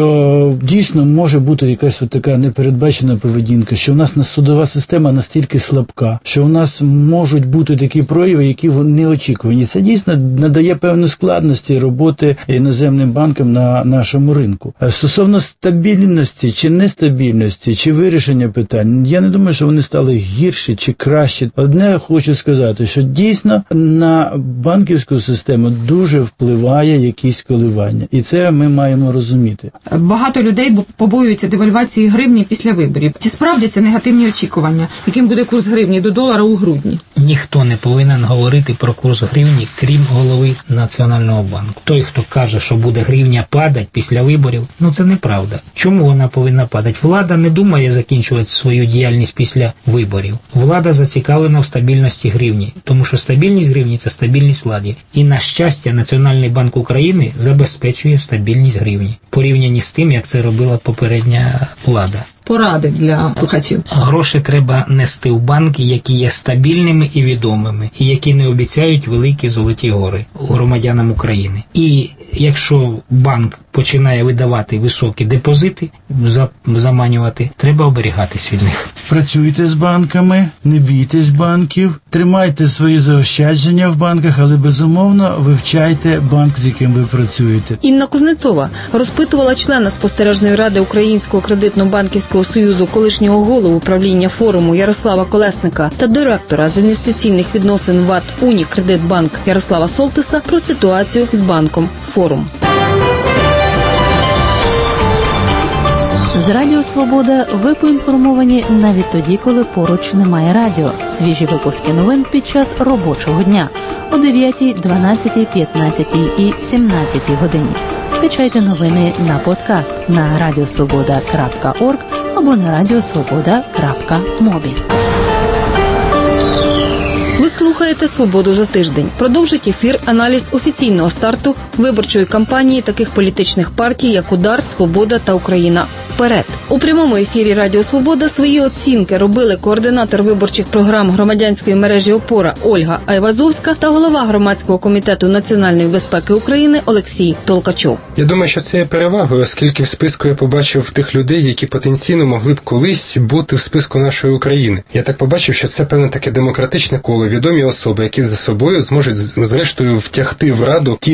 Що дійсно може бути якась така непередбачена поведінка, що в нас судова система настільки слабка, що в нас можуть бути такі прояви, які не очікувані. Це дійсно надає певні складності роботи іноземним банкам на нашому ринку. Стосовно стабільності чи нестабільності, чи вирішення питань, я не думаю, що вони стали гірші чи кращі. Одне хочу сказати, що дійсно на банківську систему дуже впливає якісь коливання. І це ми маємо розуміти. Багато людей побоюються девальвації гривні після виборів. Чи справдяться негативні очікування? Яким буде курс гривні до долара у грудні? Ніхто не повинен говорити про курс гривні, крім голови Національного банку. Той, хто каже, що буде гривня падати після виборів, це неправда. Чому вона повинна падати? Влада не думає закінчувати свою діяльність після виборів. Влада зацікавлена в стабільності гривні, тому що стабільність гривні – це стабільність влади. І, на щастя, Національний банк України забезпечує стабільність гривні, порівняно з тим, як це робила попередня влада. Поради для слухачів. Гроші треба нести в банки, які є стабільними і відомими, і які не обіцяють великі золоті гори громадянам України. І якщо банк починає видавати високі депозити, заманювати, треба оберігатись від них. Працюйте з банками, не бійтесь банків, тримайте свої заощадження в банках, але безумовно вивчайте банк, з яким ви працюєте. Інна Кузнецова розпитувала члена спостережної ради Українського кредитно-банківського союзу, колишнього голову правління форуму Ярослава Колесника та директора з інвестиційних відносин ВАТ «Унікредитбанк» Ярослава Солтиса про ситуацію з банком «Форум». З Радіо Свобода ви поінформовані навіть тоді, коли поруч немає радіо. Свіжі випуски новин під час робочого дня о 9, 12, 15 і 17 годині. Скачайте новини на подкаст на radiosvoboda.org або на radiosvoboda.mobi. Ви слухаєте «Свободу за тиждень». Продовжить ефір аналіз офіційного старту виборчої кампанії таких політичних партій, як «Удар», «Свобода» та «Україна вперед. У прямому ефірі Радіо Свобода свої оцінки робили координатор виборчих програм громадянської мережі «Опора» Ольга Айвазовська та голова громадського комітету національної безпеки України Олексій Толкачов. Я думаю, що це є перевагою, оскільки в списку я побачив тих людей, які потенційно могли б колись бути в списку нашої України. Я так побачив, що це певне таке демократичне коло, відомі особи, які за собою зможуть зрештою втягти в Раду ті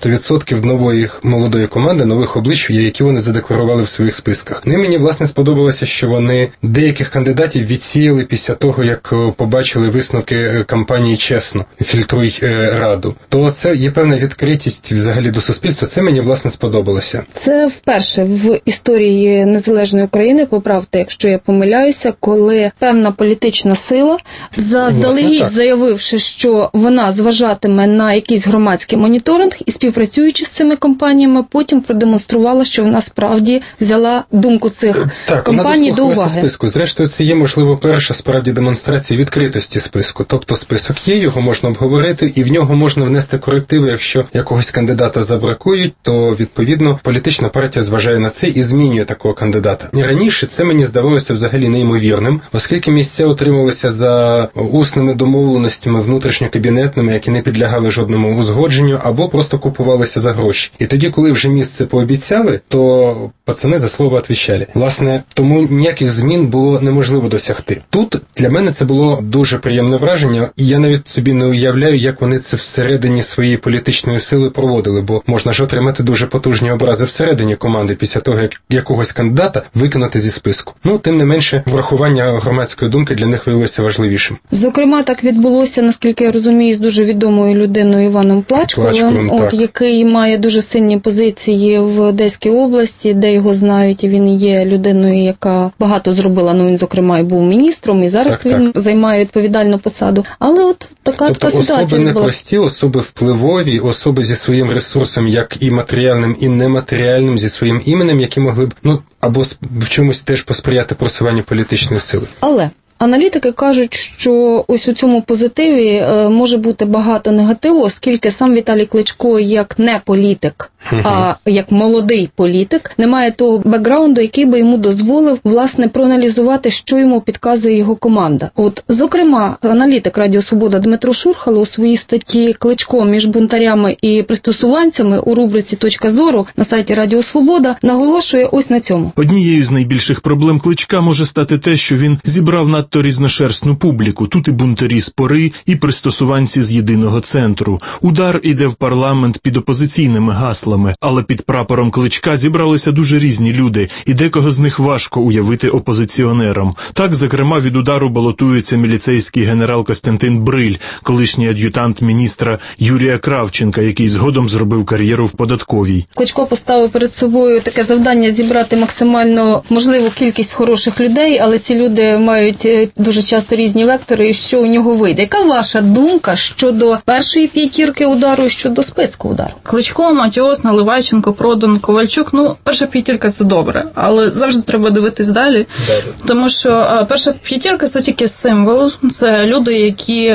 90% нової молодої команди, нових облич, які вони задекларували в своїх списках. Мені, власне, сподобалося, що вони деяких кандидатів відсіяли після того, як побачили висновки кампанії «Чесно, фільтруй Раду». То це є певна відкритість взагалі до суспільства. Це мені, власне, сподобалося. Це вперше в історії незалежної України, поправте, якщо я помиляюся, коли певна політична сила, заздалегідь заявивши, що вона зважатиме на якийсь громадський моніторинг і співпрацюючи з цими компаніями, потім продемонструвала, що вона справді взяла думку цих компаній до уваги. Списку. Зрештою, це є, можливо, перша справді демонстрація відкритості списку. Тобто список є, його можна обговорити, і в нього можна внести корективи, якщо якогось кандидата забракують, то, відповідно, політична партія зважає на це і змінює такого кандидата. І раніше це мені здавалося взагалі неймовірним, оскільки місця отримувалися за усними домовленостями внутрішньокабінетними, які не підлягали жодному узгодженню, або просто купувалися за гроші. І тоді, коли вже місце пообіцяли, то пацани за слово відповідали. Власне, тому ніяких змін було неможливо досягти. Тут для мене це було дуже приємне враження, і я навіть собі не уявляю, як вони це всередині своєї політичної сили проводили, бо можна ж отримати дуже потужні образи всередині команди після того, як якогось кандидата викинути зі списку. Тим не менше, врахування громадської думки для них виявилося важливішим. Зокрема, так відбулося, наскільки я розумію, з дуже відомою людиною Іваном Плачковим, який має дуже сильні позиції в Одеській області, де його знають, і він є людиною, яка багато зробила, він, зокрема, і був міністром, і зараз він займає відповідальну посаду. Але от така ситуація особи непрості, особи впливові, особи зі своїм ресурсом, як і матеріальним, і нематеріальним, зі своїм іменем, які могли б, або в чомусь теж посприяти просуванню політичної сили. Але аналітики кажуть, що ось у цьому позитиві може бути багато негативу, оскільки сам Віталій Кличко як не політик, а як молодий політик, не має того бекграунду, який би йому дозволив, власне, проаналізувати, що йому підказує його команда. От, зокрема, аналітик Радіо Свобода Дмитро Шурхало у своїй статті «Кличко між бунтарями і пристосуванцями» у рубриці «Точка зору» на сайті Радіо Свобода наголошує ось на цьому. Однією з найбільших проблем Кличка може стати те, що він зібрав надто різношерстну публіку. Тут і бунтарі з Пори, і пристосуванці з Єдиного центру. Удар іде в парламент під опозиційними гаслами, але під прапором Кличка зібралися дуже різні люди, і декого з них важко уявити опозиціонером. Так, зокрема, від удару балотується міліцейський генерал Костянтин Бриль, колишній ад'ютант міністра Юрія Кравченка, який згодом зробив кар'єру в податковій. Кличко поставив перед собою таке завдання зібрати максимально можливу кількість хороших людей, але ці люди мають дуже часто різні вектори, і що у нього вийде. Яка ваша думка щодо першої п'ятірки удару і щодо списку удару? Кличко, Матіос, Наливайченко, Продан, Ковальчук. Перша п'ятірка – це добре, але завжди треба дивитись далі. Тому що перша п'ятірка – це тільки символ. Це люди, які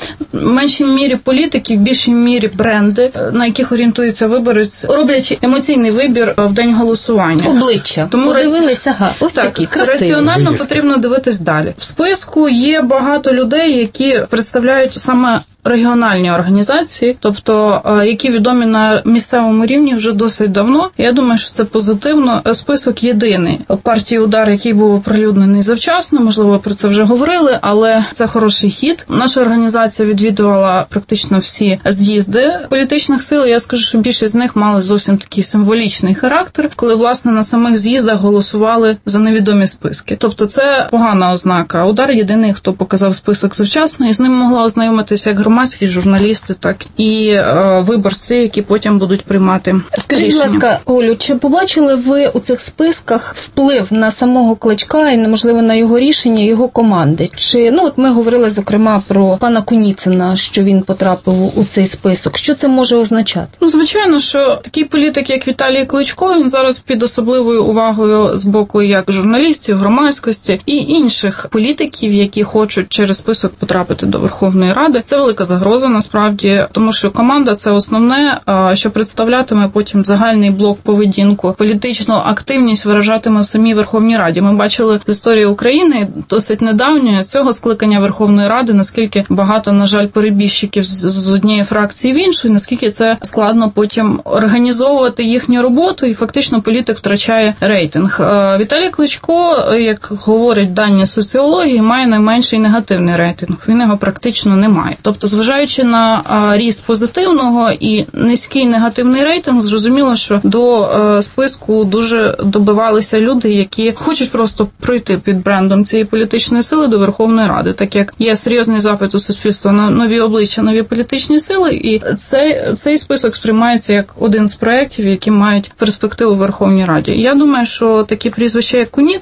в меншій мірі політики, в більшій мірі бренди, на яких орієнтується виборець, роблячи емоційний вибір в день голосування. Обличчя. Тому подивилися, ось такі красиві. Раціонально потрібно дивитись далі. В списку є багато людей, які представляють саме регіональні організації, тобто які відомі на місцевому рівні вже досить давно. Я думаю, що це позитивно. Список єдиний партії «Удар», який був оприлюднений завчасно, можливо, про це вже говорили, але це хороший хід. Наша організація відвідувала практично всі з'їзди політичних сил. Я скажу, що більшість з них мали зовсім такий символічний характер, коли, власне, на самих з'їздах голосували за невідомі списки. Тобто це погана ознака. «Удар» єдиний, хто показав список завчасно, і з ним могла ознайомитися як громадські журналісти, так і виборці, які потім будуть приймати Скажіть, будь ласка, Олю, чи побачили ви у цих списках вплив на самого Кличка і, можливо, на його рішення, його команди? Чи, от ми говорили, зокрема, про пана Куніцина, що він потрапив у цей список. Що це може означати? Звичайно, що такий політик, як Віталій Кличко, він зараз під особливою увагою з боку як журналістів, громадськості і інших політиків, які хочуть через список потрапити до Верховної Ради. Це велика велика загроза насправді, тому що команда – це основне, що представлятиме потім загальний блок поведінку. Політичну активність виражатиме в самій Верховній Раді. Ми бачили з історії України досить недавньої цього скликання Верховної Ради, наскільки багато, на жаль, перебіжчиків з однієї фракції в іншу, і наскільки це складно потім організовувати їхню роботу, і фактично політик втрачає рейтинг. Віталій Кличко, як говорять дані соціології, має найменший негативний рейтинг. Він його практично не має. Тобто, зважаючи на ріст позитивного і низький негативний рейтинг, зрозуміло, що до списку дуже добивалися люди, які хочуть просто пройти під брендом цієї політичної сили до Верховної Ради, так як є серйозний запит у суспільства на нові обличчя, нові політичні сили, і цей список сприймається як один з проєктів, які мають перспективу в Верховній Раді. Я думаю, що таких прізвищ,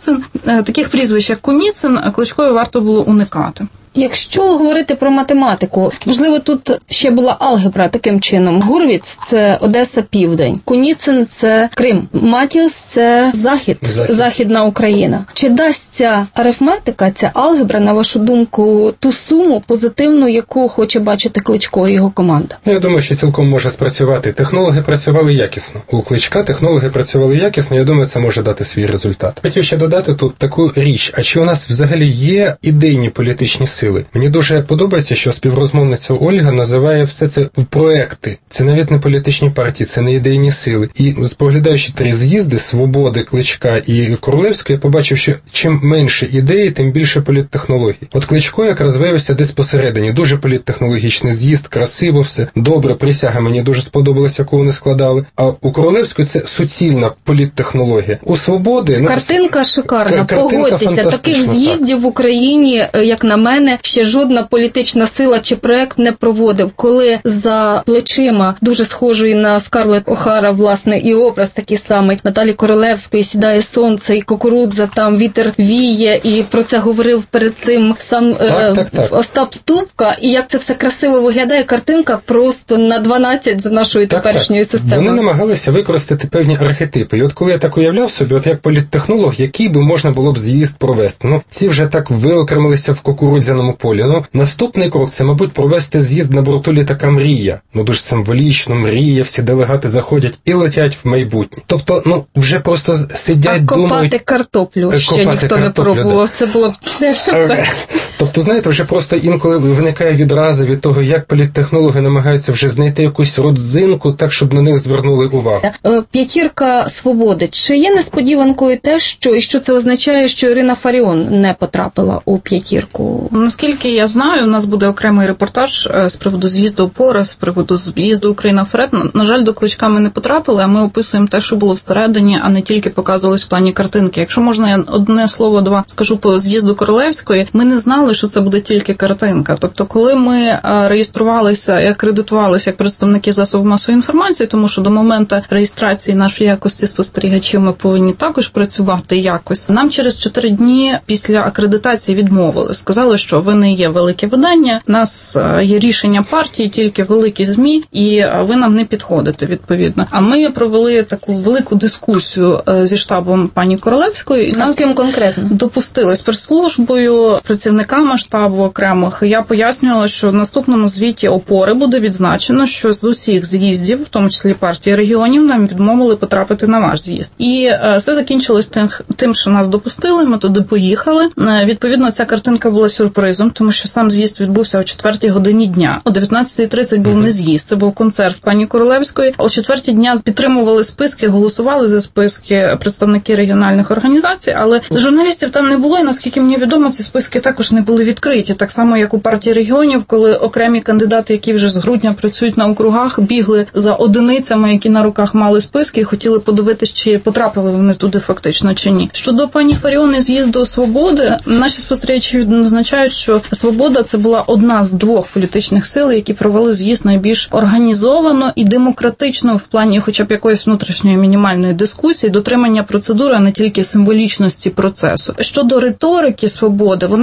як Куніцин, Кличкові варто було уникати. Якщо говорити про математику, можливо, тут ще була алгебра таким чином. Гурвіц – це Одеса Південь, Куніцин – це Крим, Матіос – це Західна Україна. Чи дасть ця арифметика, ця алгебра, на вашу думку, ту суму позитивну, яку хоче бачити Кличко і його команда? Я думаю, що цілком може спрацювати. Технологи працювали якісно. У Кличка технологи працювали якісно, я думаю, це може дати свій результат. Хотів ще додати тут таку річ. А чи у нас взагалі є ідейні політичні сили? Мені дуже подобається, що співрозмовниця Ольга називає все це в проекти. Це навіть не політичні партії, це не ідейні сили. І споглядаючи 3 з'їзди Свободи, Кличка і Королевської, я побачив, що чим менше ідеї, тим більше політтехнологій. От Кличко якраз виявився десь посередині. Дуже політтехнологічний з'їзд, красиво все, добре, присяга мені дуже сподобалася, яку вони складали. А у Королевської це суцільна політтехнологія. У Свободи... Картинка шикарна, погодьтеся. Таких з'їздів в Україні, як на мене, ще жодна політична сила чи проект не проводив, коли за плечима дуже схожої на Скарлетт Охара, власне, і образ такий самий Наталі Королевської «Сідає сонце», і кукурудза, там вітер віє, і про це говорив перед цим сам Остап Ступка, і як це все красиво виглядає, картинка просто на 12 за нашою теперішньою системою. Вони намагалися використати певні архетипи, і от коли я так уявляв собі, от як політтехнолог, який би можна було б з'їзд провести, ці вже так виокремилися в кукурудзяному полі. Наступний крок – це, мабуть, провести з'їзд на борту літака «Мрія». Дуже символічно, «Мрія», всі делегати заходять і летять в майбутнє. Тобто, вже просто сидять, думають... Копати картоплю, що ніхто не пробував. Це було б не шапе. Тобто, знаєте, вже просто інколи виникає відразу від того, як політтехнологи намагаються вже знайти якусь родзинку, так, щоб на них звернули увагу. П'ятірка Свободи. Чи є несподіванкою те, що це означає, що Ірина Фаріон не потрапила у п'ятірку? Наскільки я знаю, у нас буде окремий репортаж з приводу з'їзду «Опора», з приводу з'їзду «Україна вперед». На жаль, до Кличка ми не потрапили, а ми описуємо те, що було всередині, а не тільки показувалось в плані картинки. Якщо можна, я одне слово-два скажу по з'їзду Королевської. Ми не знали, що це буде тільки картинка. Тобто, коли ми реєструвалися і акредитувалися як представники засобів масової інформації, тому що до моменту реєстрації нашої якості спостерігачів ми повинні також працювати якось. Нам через 4 дні після акредитації відмовили. Сказали, що ви не є велике видання, у нас є рішення партії, тільки великі ЗМІ, і ви нам не підходите, відповідно. А ми провели таку велику дискусію зі штабом пані Королевської. І нас з ким конкретно? Допустили з прес-службою, працівниками штабу окремих. Я пояснювала, що в наступному звіті «Опори» буде відзначено, що з усіх з'їздів, в тому числі партії регіонів, нам відмовили потрапити на ваш з'їзд. І це закінчилось тим, що нас допустили, ми туди поїхали. Відповідно, ця картинка була сюрпризом, тому що сам з'їзд відбувся о 4 годині дня. О 19:30 був не з'їзд, це був концерт пані Королевської. О 4 дня підтримували списки, голосували за списки представники регіональних організацій, але журналістів там не було, і наскільки мені відомо, ці списки також не були відкриті. Так само, як у партії регіонів, коли окремі кандидати, які вже з грудня працюють на округах, бігли за одиницями, які на руках мали списки, і хотіли подивитися, чи потрапили вони туди фактично, чи ні. Щодо пані Фаріон і з'їзду «Свободи», наші спостерігачі відзначають, що «Свобода» – це була одна з 2 політичних сил, які провели з'їзд найбільш організовано і демократично в плані хоча б якоїсь внутрішньої мінімальної дискусії, дотримання процедури, а не тільки символічності процесу. Щодо риторики «Свободи», вона змінилася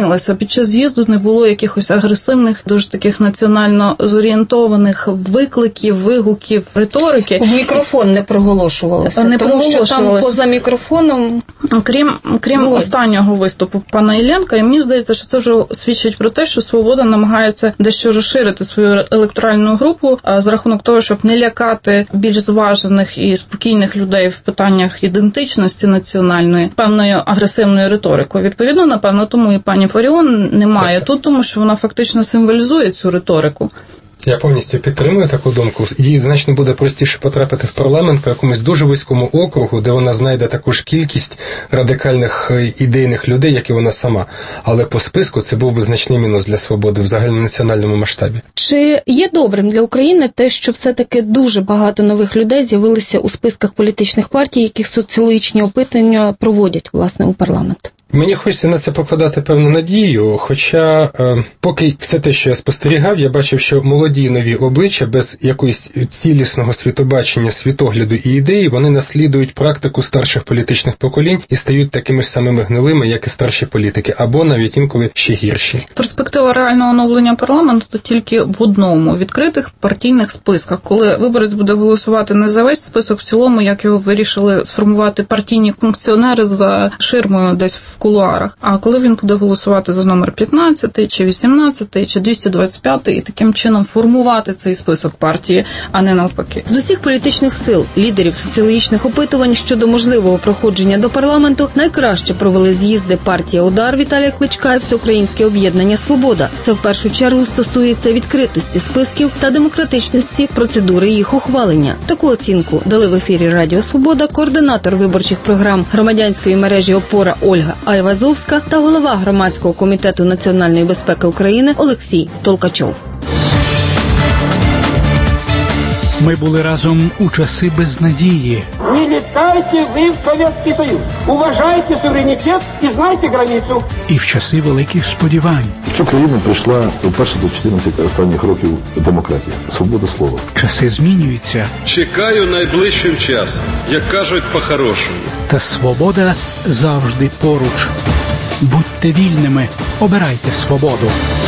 змінилася. Під час з'їзду не було якихось агресивних, дуже таких національно зорієнтованих викликів, вигуків, риторики. В мікрофон не проголошувалося, тому що там поза мікрофоном... Крім останнього виступу пана Іллєнка, і мені здається, що це вже свідчить про те, що «Свобода» намагається дещо розширити свою електоральну групу за рахунок того, щоб не лякати більш зважених і спокійних людей в питаннях ідентичності національної певною агресивною риторикою. Відповідно, напевно, тому і пані Фаріон немає тут, тому що вона фактично символізує цю риторику. Я повністю підтримую таку думку. Їй значно буде простіше потрапити в парламент по якомусь дуже вузькому округу, де вона знайде таку ж кількість радикальних ідейних людей, як і вона сама. Але по списку це був би значний мінус для «Свободи» в загальнонаціональному масштабі. Чи є добрим для України те, що все-таки дуже багато нових людей з'явилися у списках політичних партій, яких соціологічні опитування проводять, власне, у парламент? Мені хочеться на це покладати певну надію, хоча поки все те, що я спостерігав, я бачив, що молоді нові обличчя без якоїсь цілісного світобачення, світогляду і ідеї, вони наслідують практику старших політичних поколінь і стають такими ж самими гнилими, як і старші політики, або навіть інколи ще гірші. Перспектива реального оновлення парламенту тільки в одному – відкритих партійних списках. Коли виборець буде голосувати не за весь список в цілому, як його вирішили сформувати партійні функціонери за ширмою десь в кулуарах. А коли він буде голосувати за номер 15, чи 18, чи 225, і таким чином формувати цей список партії, а не навпаки. З усіх політичних сил, лідерів соціологічних опитувань щодо можливого проходження до парламенту найкраще провели з'їзди партія «Удар» Віталія Кличка і Всеукраїнське об'єднання «Свобода». Це в першу чергу стосується відкритості списків та демократичності процедури їх ухвалення. Таку оцінку дали в ефірі Радіо Свобода координатор виборчих програм громадянської мережі «Опора» Ольга Айвазовська та голова громадського комітету національної безпеки України Олексій Толкачов. Ми були разом у часи безнадії. Не летайте ви в Совєтський Союз. Уважайте суверенітет і знайте границю. І в часи великих сподівань. В цю країну прийшла вперше до 14 останніх років демократія, свобода слова. Часи змінюються. Чекаю найближчим часом, як кажуть по-хорошому. Та свобода завжди поруч. Будьте вільними, обирайте свободу.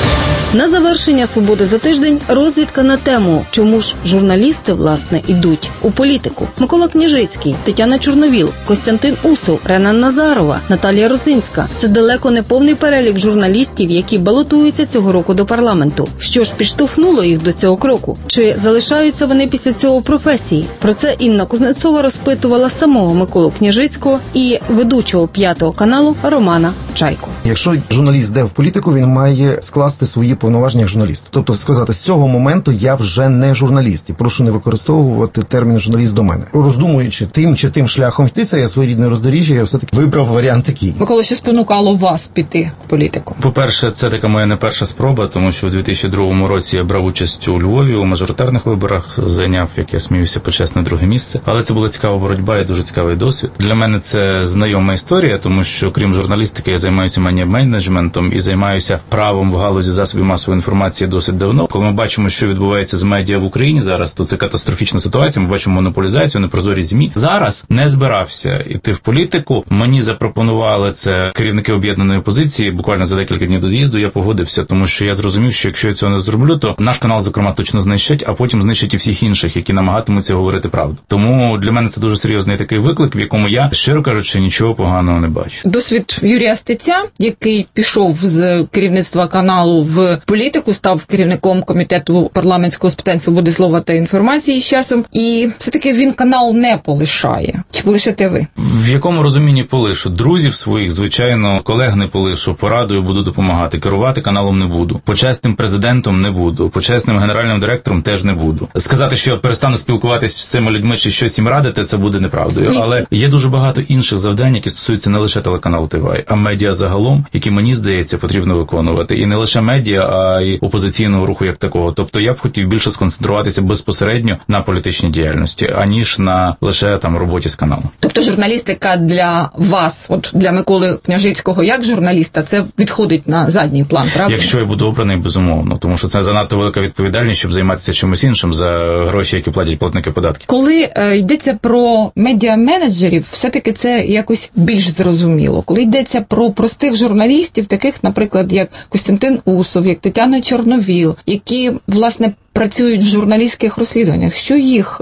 На завершення «Свободи за тиждень» розвідка на тему, чому ж журналісти, власне, ідуть у політику. Микола Княжицький, Тетяна Чорновіл, Костянтин Усов, Ренан Назарова, Наталія Розинська. Це далеко не повний перелік журналістів, які балотуються цього року до парламенту. Що ж підштовхнуло їх до цього кроку? Чи залишаються вони після цього в професії? Про це Інна Кузнецова розпитувала самого Миколу Княжицького і ведучого 5-го каналу Романа Чайку. Якщо журналіст йде в політику, він має скласти свої повноваження як журналіст. Тобто сказати, з цього моменту я вже не журналіст. І прошу не використовувати термін «журналіст» до мене. Роздумуючи тим чи тим шляхом йти, це я своєрідне роздоріжжя, я все-таки вибрав варіант такий. Микола, що спонукало вас піти в політику? По-перше, це така моя не перша спроба, тому що в 2002 році я брав участь у Львові у мажоритарних виборах, зайняв, як я сміюся, почесне друге місце. Але це була цікава боротьба і дуже цікавий досвід. Для мене це знайома історія, тому що крім журналістики я займаюся медіа-менеджментом і займаюся правом в галузі засобів масової інформації досить давно. Коли ми бачимо, що відбувається з медіа в Україні зараз, то це катастрофічна ситуація. Ми бачимо монополізацію, непрозорість ЗМІ. Зараз не збирався йти в політику. Мені запропонували це керівники об'єднаної опозиції. Буквально за декілька днів до з'їзду я погодився, тому що я зрозумів, що якщо я цього не зроблю, то наш канал, зокрема, точно знищать, а потім знищать і всіх інших, які намагатимуться говорити правду. Тому для мене це дуже серйозний такий виклик, в якому я, щиро кажучи, нічого поганого не бачу. Досвід Юрія Стеця, який пішов з керівництва каналу в політику, став керівником комітету парламентського з питань свободи слова та інформації з часом, і все-таки він канал не полишає. Чи полишите ви? В якому розумінні полишу? Друзів своїх, звичайно, колег не полишу, порадою буду допомагати, керувати каналом не буду, почесним президентом не буду, почесним генеральним директором теж не буду. Сказати, що я перестану спілкуватися з цими людьми чи щось їм радити, це буде неправдою. Але є дуже багато інших завдань, які стосуються не лише телеканалу ТВ, а медіа загалом, які, мені здається, потрібно виконувати. І не лише медіа, а й опозиційного руху як такого. Тобто я б хотів більше сконцентруватися безпосередньо на політичній діяльності, аніж на лише там роботі з каналом. Тобто журналістика для вас, от для Миколи Княжицького, як журналіста, це відходить на задній план, правда? Якщо я буду обраний, безумовно, тому що це занадто велика відповідальність, щоб займатися чимось іншим за гроші, які платять платники податків. Коли йдеться про медіаменеджерів, все-таки це якось більш зрозуміло. Коли йдеться про простих журналістів, таких, наприклад, як Костянтин Усов, як Тетяна Чорновіл, які, власне, працюють в журналістських розслідуваннях. Що їх,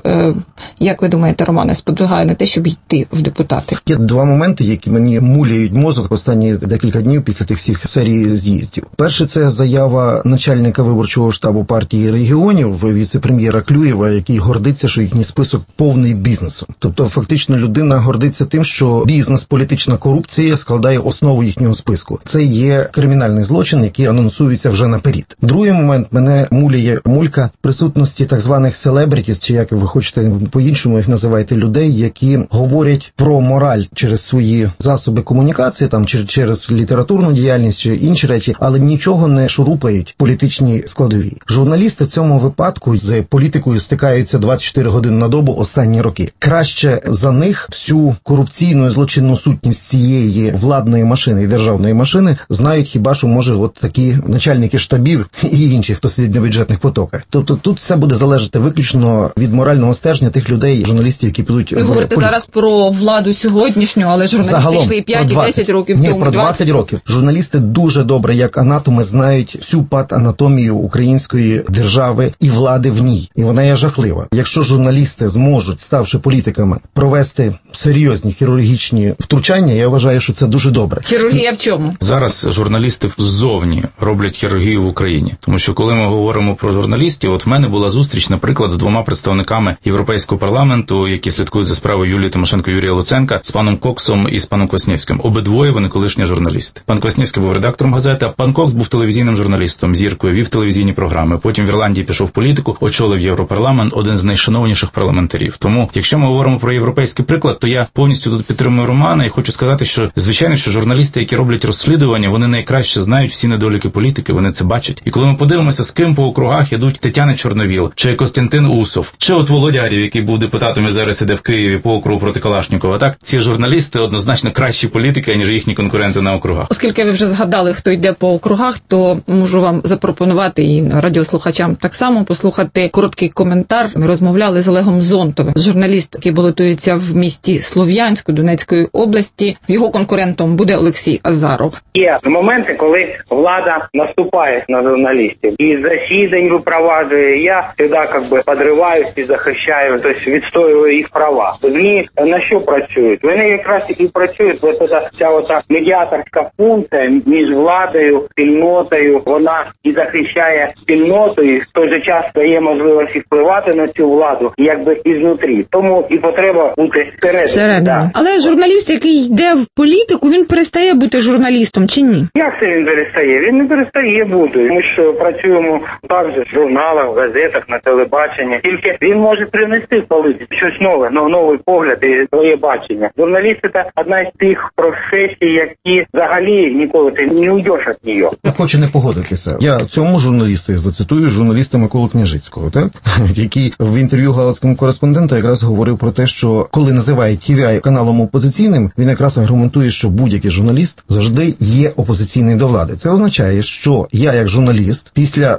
як ви думаєте, Романе, сподвигає на те, щоб йти в депутати? Є два моменти, які мені муляють мозок останні декілька днів після тих всіх серій з'їздів. Перше, це заява начальника виборчого штабу партії регіонів, віце-прем'єра Клюєва, який гордиться, що їхній список повний бізнесу. Тобто, фактично, людина гордиться тим, що бізнес, політична корупція складає основу їхнього списку. Це є кримінальний злочин, який анонсується вже наперед. Другий момент, мене муляє мулька присутності так званих селебритіс, чи як ви хочете по-іншому їх називаєте, людей, які говорять про мораль через свої засоби комунікації, там через літературну діяльність чи інші речі, але нічого не шурупають політичні складові. Журналісти в цьому випадку з політикою стикаються 24 години на добу останні роки. Краще за них всю корупційну і злочинну сутність цієї владної машини і державної машини знають хіба що, може, от такі начальники штабів і інші, хто сидить на бюджетних потоках. Тобто тут все буде залежати виключно від морального стеження тих людей, журналістів, які підуть... Ви говорите зараз про владу сьогоднішню, але журналісти йшли 5 і 10 років тому. Ні, про 20 років. Журналісти дуже добре, як анатоми, знають всю патанатомію української держави і влади в ній. І вона є жахлива. Якщо журналісти зможуть, ставши політиками, провести серйозні хірургічні втручання, я вважаю, що це дуже добре. Хірургія в чому? Зараз журналісти ззовні роблять хірургію в Україні. Тому що коли ми говоримо про журналістів, от в мене була зустріч, наприклад, з двома представниками Європейського парламенту, які слідкують за справою Юлії Тимошенко і Юрія Луценка, з паном Коксом і з паном Кваснєвським. Обидвоє вони колишні журналісти. Пан Кваснєвський був редактором газети, а пан Кокс був телевізійним журналістом, зіркою, вів телевізійні програми. Потім в Ірландії пішов в політику, очолив Європарламент, один з найшановніших парламентарів. Тому, якщо ми говоримо про європейський приклад, то я повністю тут підтримую Романа і хочу сказати, що, звичайно, що журналісти, які роблять розслідування, вони найкраще знають всі недоліки політики, вони це бачать. І коли ми подивимося, з ким по округах ідуть Тетяна Чорновіл, чи Костянтин Усов, чи от Володя Ар'єв, який був депутатом і зараз іде в Києві по округу проти Калашнікова, так? Ці журналісти однозначно кращі політики, ніж їхні конкуренти на округах. Оскільки ви вже згадали, хто йде по округах, то можу вам запропонувати і радіослухачам так само послухати короткий коментар. Ми розмовляли з Олегом Зонтовим, журналіст, який балотується в місті Слов'янську Донецької області. Його конкурентом буде Олексій Азаров. Є моменти, коли влада наступає на журналістів і засідань випроваджує. Я завжди підриваюсь і захищаю, тобто відстоюю їх права. ЗМІ на що працюють? Вони якраз і працюють, бо ця медіаторська функція між владою, спільнотою, вона і захищає спільноту, і в той же час дає можливість впливати на цю владу, якби ізнутрі. Тому і потреба бути всередині. Да. Але журналіст, який йде в політику, він перестає бути журналістом чи ні? Як це він перестає? Він не перестає бути. Ми ж працюємо також в журналах, в газетах, на телебаченні. Тільки він може привнести в політику щось нове, новий погляд і своє бачення. Журналіст – це одна з тих професій, які взагалі ніколи ти не уйдеш від неї. Я хочу не погодитися. Я цьому журналісту зацитую журналіста Миколу Княжицького, так? Який в інтерв'ю Галицькому кореспонденту якраз говорив про те, що коли називає TVI каналом опозиційним, він якраз аргументує, що будь-який журналіст завжди є опозиційний до влади. Це означає, що я як журналіст після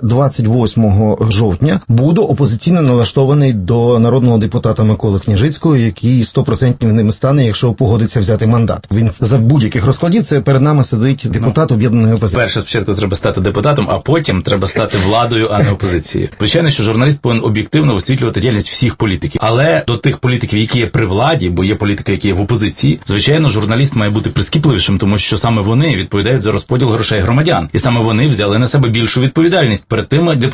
28 жовтня буду опозиційно налаштований до народного депутата Миколи Княжицького, який 100% ним стане, якщо погодиться взяти мандат. Він за будь-яких розкладів, це перед нами сидить депутат об'єднаної опозиції. Перше, спочатку треба стати депутатом, а потім треба стати владою, а не опозицією. Звичайно, що журналіст повинен об'єктивно висвітлювати діяльність всіх політиків. Але до тих політиків, які є при владі, бо є політики, які є в опозиції, звичайно, журналіст має бути прискіпливішим, тому що саме вони відповідають за розподіл грошей громадян. І саме вони взяли на себе більшу відповідальність перед тими депутатами, які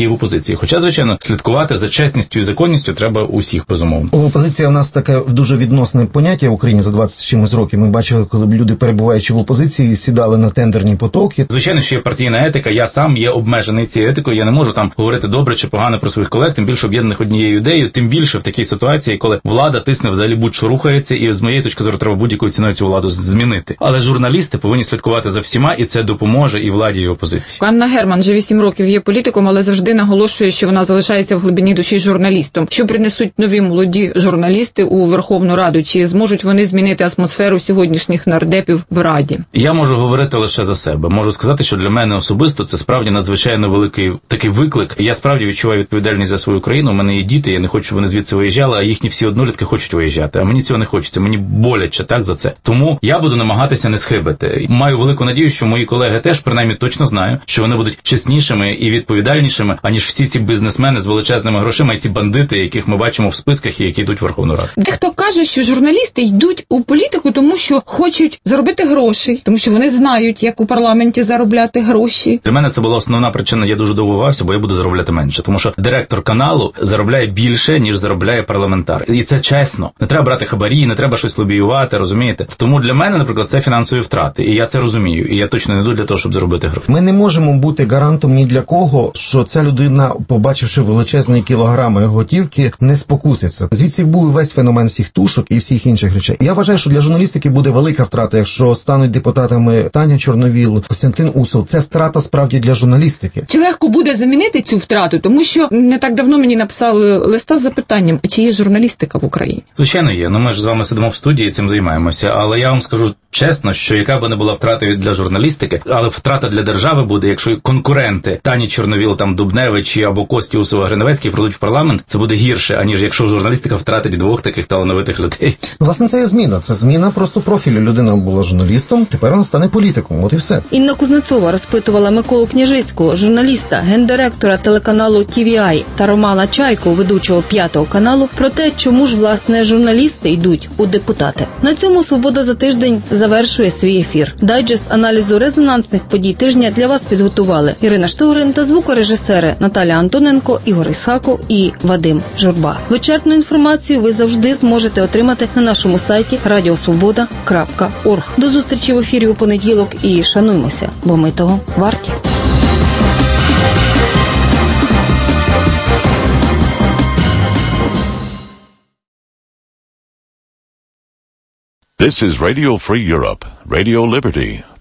в опозиції. Хоча, звичайно, слідкувати за чесністю і законністю треба усіх, безумовно. Опозиція у нас таке дуже відносне поняття в Україні за 20 з чимось років. Ми бачили, коли люди, перебуваючи в опозиції, сідали на тендерні потоки. Звичайно, що є партійна етика, я сам є обмежений цією етикою, я не можу там говорити добре чи погано про своїх колег, тим більше об'єднаних однією ідеєю, тим більше в такій ситуації, коли влада тисне взагалі будь-що рухається, і з моєї точки зору треба будь-якою ціною цю владу змінити. Але журналісти повинні слідкувати за всіма, і це допоможе і владі, і опозиції. Анна Герман вже 8 років є політиком, але завжди наголошує, що вона залишається в глибині душі журналістом. Що принесуть нові молоді журналісти у Верховну Раду? Чи зможуть вони змінити атмосферу сьогоднішніх нардепів в Раді? Я можу говорити лише за себе. Можу сказати, що для мене особисто це справді надзвичайно великий такий виклик. Я справді відчуваю відповідальність за свою країну. У мене є діти, я не хочу, щоб вони звідси виїжджали, а їхні всі однолітки хочуть виїжджати. А мені цього не хочеться. Мені боляче так за це. Тому я буду намагатися не схибити. Маю велику надію, що мої колеги теж, принаймні, точно знаю, що вони будуть чеснішими і відповідальнішими, аніж всі ці бізнесмени з величезними грошима і ці бандити, яких ми бачимо в списках і які йдуть в Верховну Раду. Дехто каже, що журналісти йдуть у політику, тому що хочуть заробити гроші, тому що вони знають, як у парламенті заробляти гроші. Для мене це була основна причина. Я дуже довго вагався, бо я буду заробляти менше, тому що директор каналу заробляє більше, ніж заробляє парламентар. І це чесно. Не треба брати хабарі, не треба щось лобіювати, розумієте? Тому для мене, наприклад, це фінансові втрати, і я це розумію. І я точно не йду для того, щоб заробити гроші. Ми не можемо бути гарантом ні для кого, що ця людина, побачивши величезні кілограми готівки, не спокуситься. Звідси був весь феномен всіх тушок і всіх інших речей. Я вважаю, що для журналістики буде велика втрата, якщо стануть депутатами Таня Чорновіл, Костянтин Усов. Це втрата справді для журналістики. Чи легко буде замінити цю втрату? Тому що не так давно мені написали листа з запитанням, чи є журналістика в Україні? Звичайно є. Ми ж з вами сидимо в студії і цим займаємося. Але я вам скажу чесно, що яка б не була втрата для журналістики, але втрата для держави буде, якщо конкуренти Тані Чорновіл, там Дубневич або Кості Усова-Гриневецький прийдуть в парламент, це буде гірше, аніж якщо журналістика втратить двох таких талановитих людей. Власне, це є зміна. Це зміна просто профілю. Людина була журналістом, тепер вона стане політиком. От і все. Інна Кузнецова розпитувала Миколу Княжицького, журналіста, гендиректора телеканалу TVI, та Романа Чайку, ведучого 5-го каналу, про те, чому ж, власне, журналісти йдуть у депутати. На цьому «Свобода за тиждень» завершує свій ефір. Дайджест аналізу резонансних подій тижня для вас підготували Ірина Штогрин та звукорежисери Наталя Антоненко, Ігор Ісхако і Вадим Журба. Вичерпну інформацію ви завжди зможете отримати на нашому сайті radiosvoboda.org. До зустрічі в ефірі у понеділок і шануймося, бо ми того варті. This is Radio Free Europe, Radio Liberty.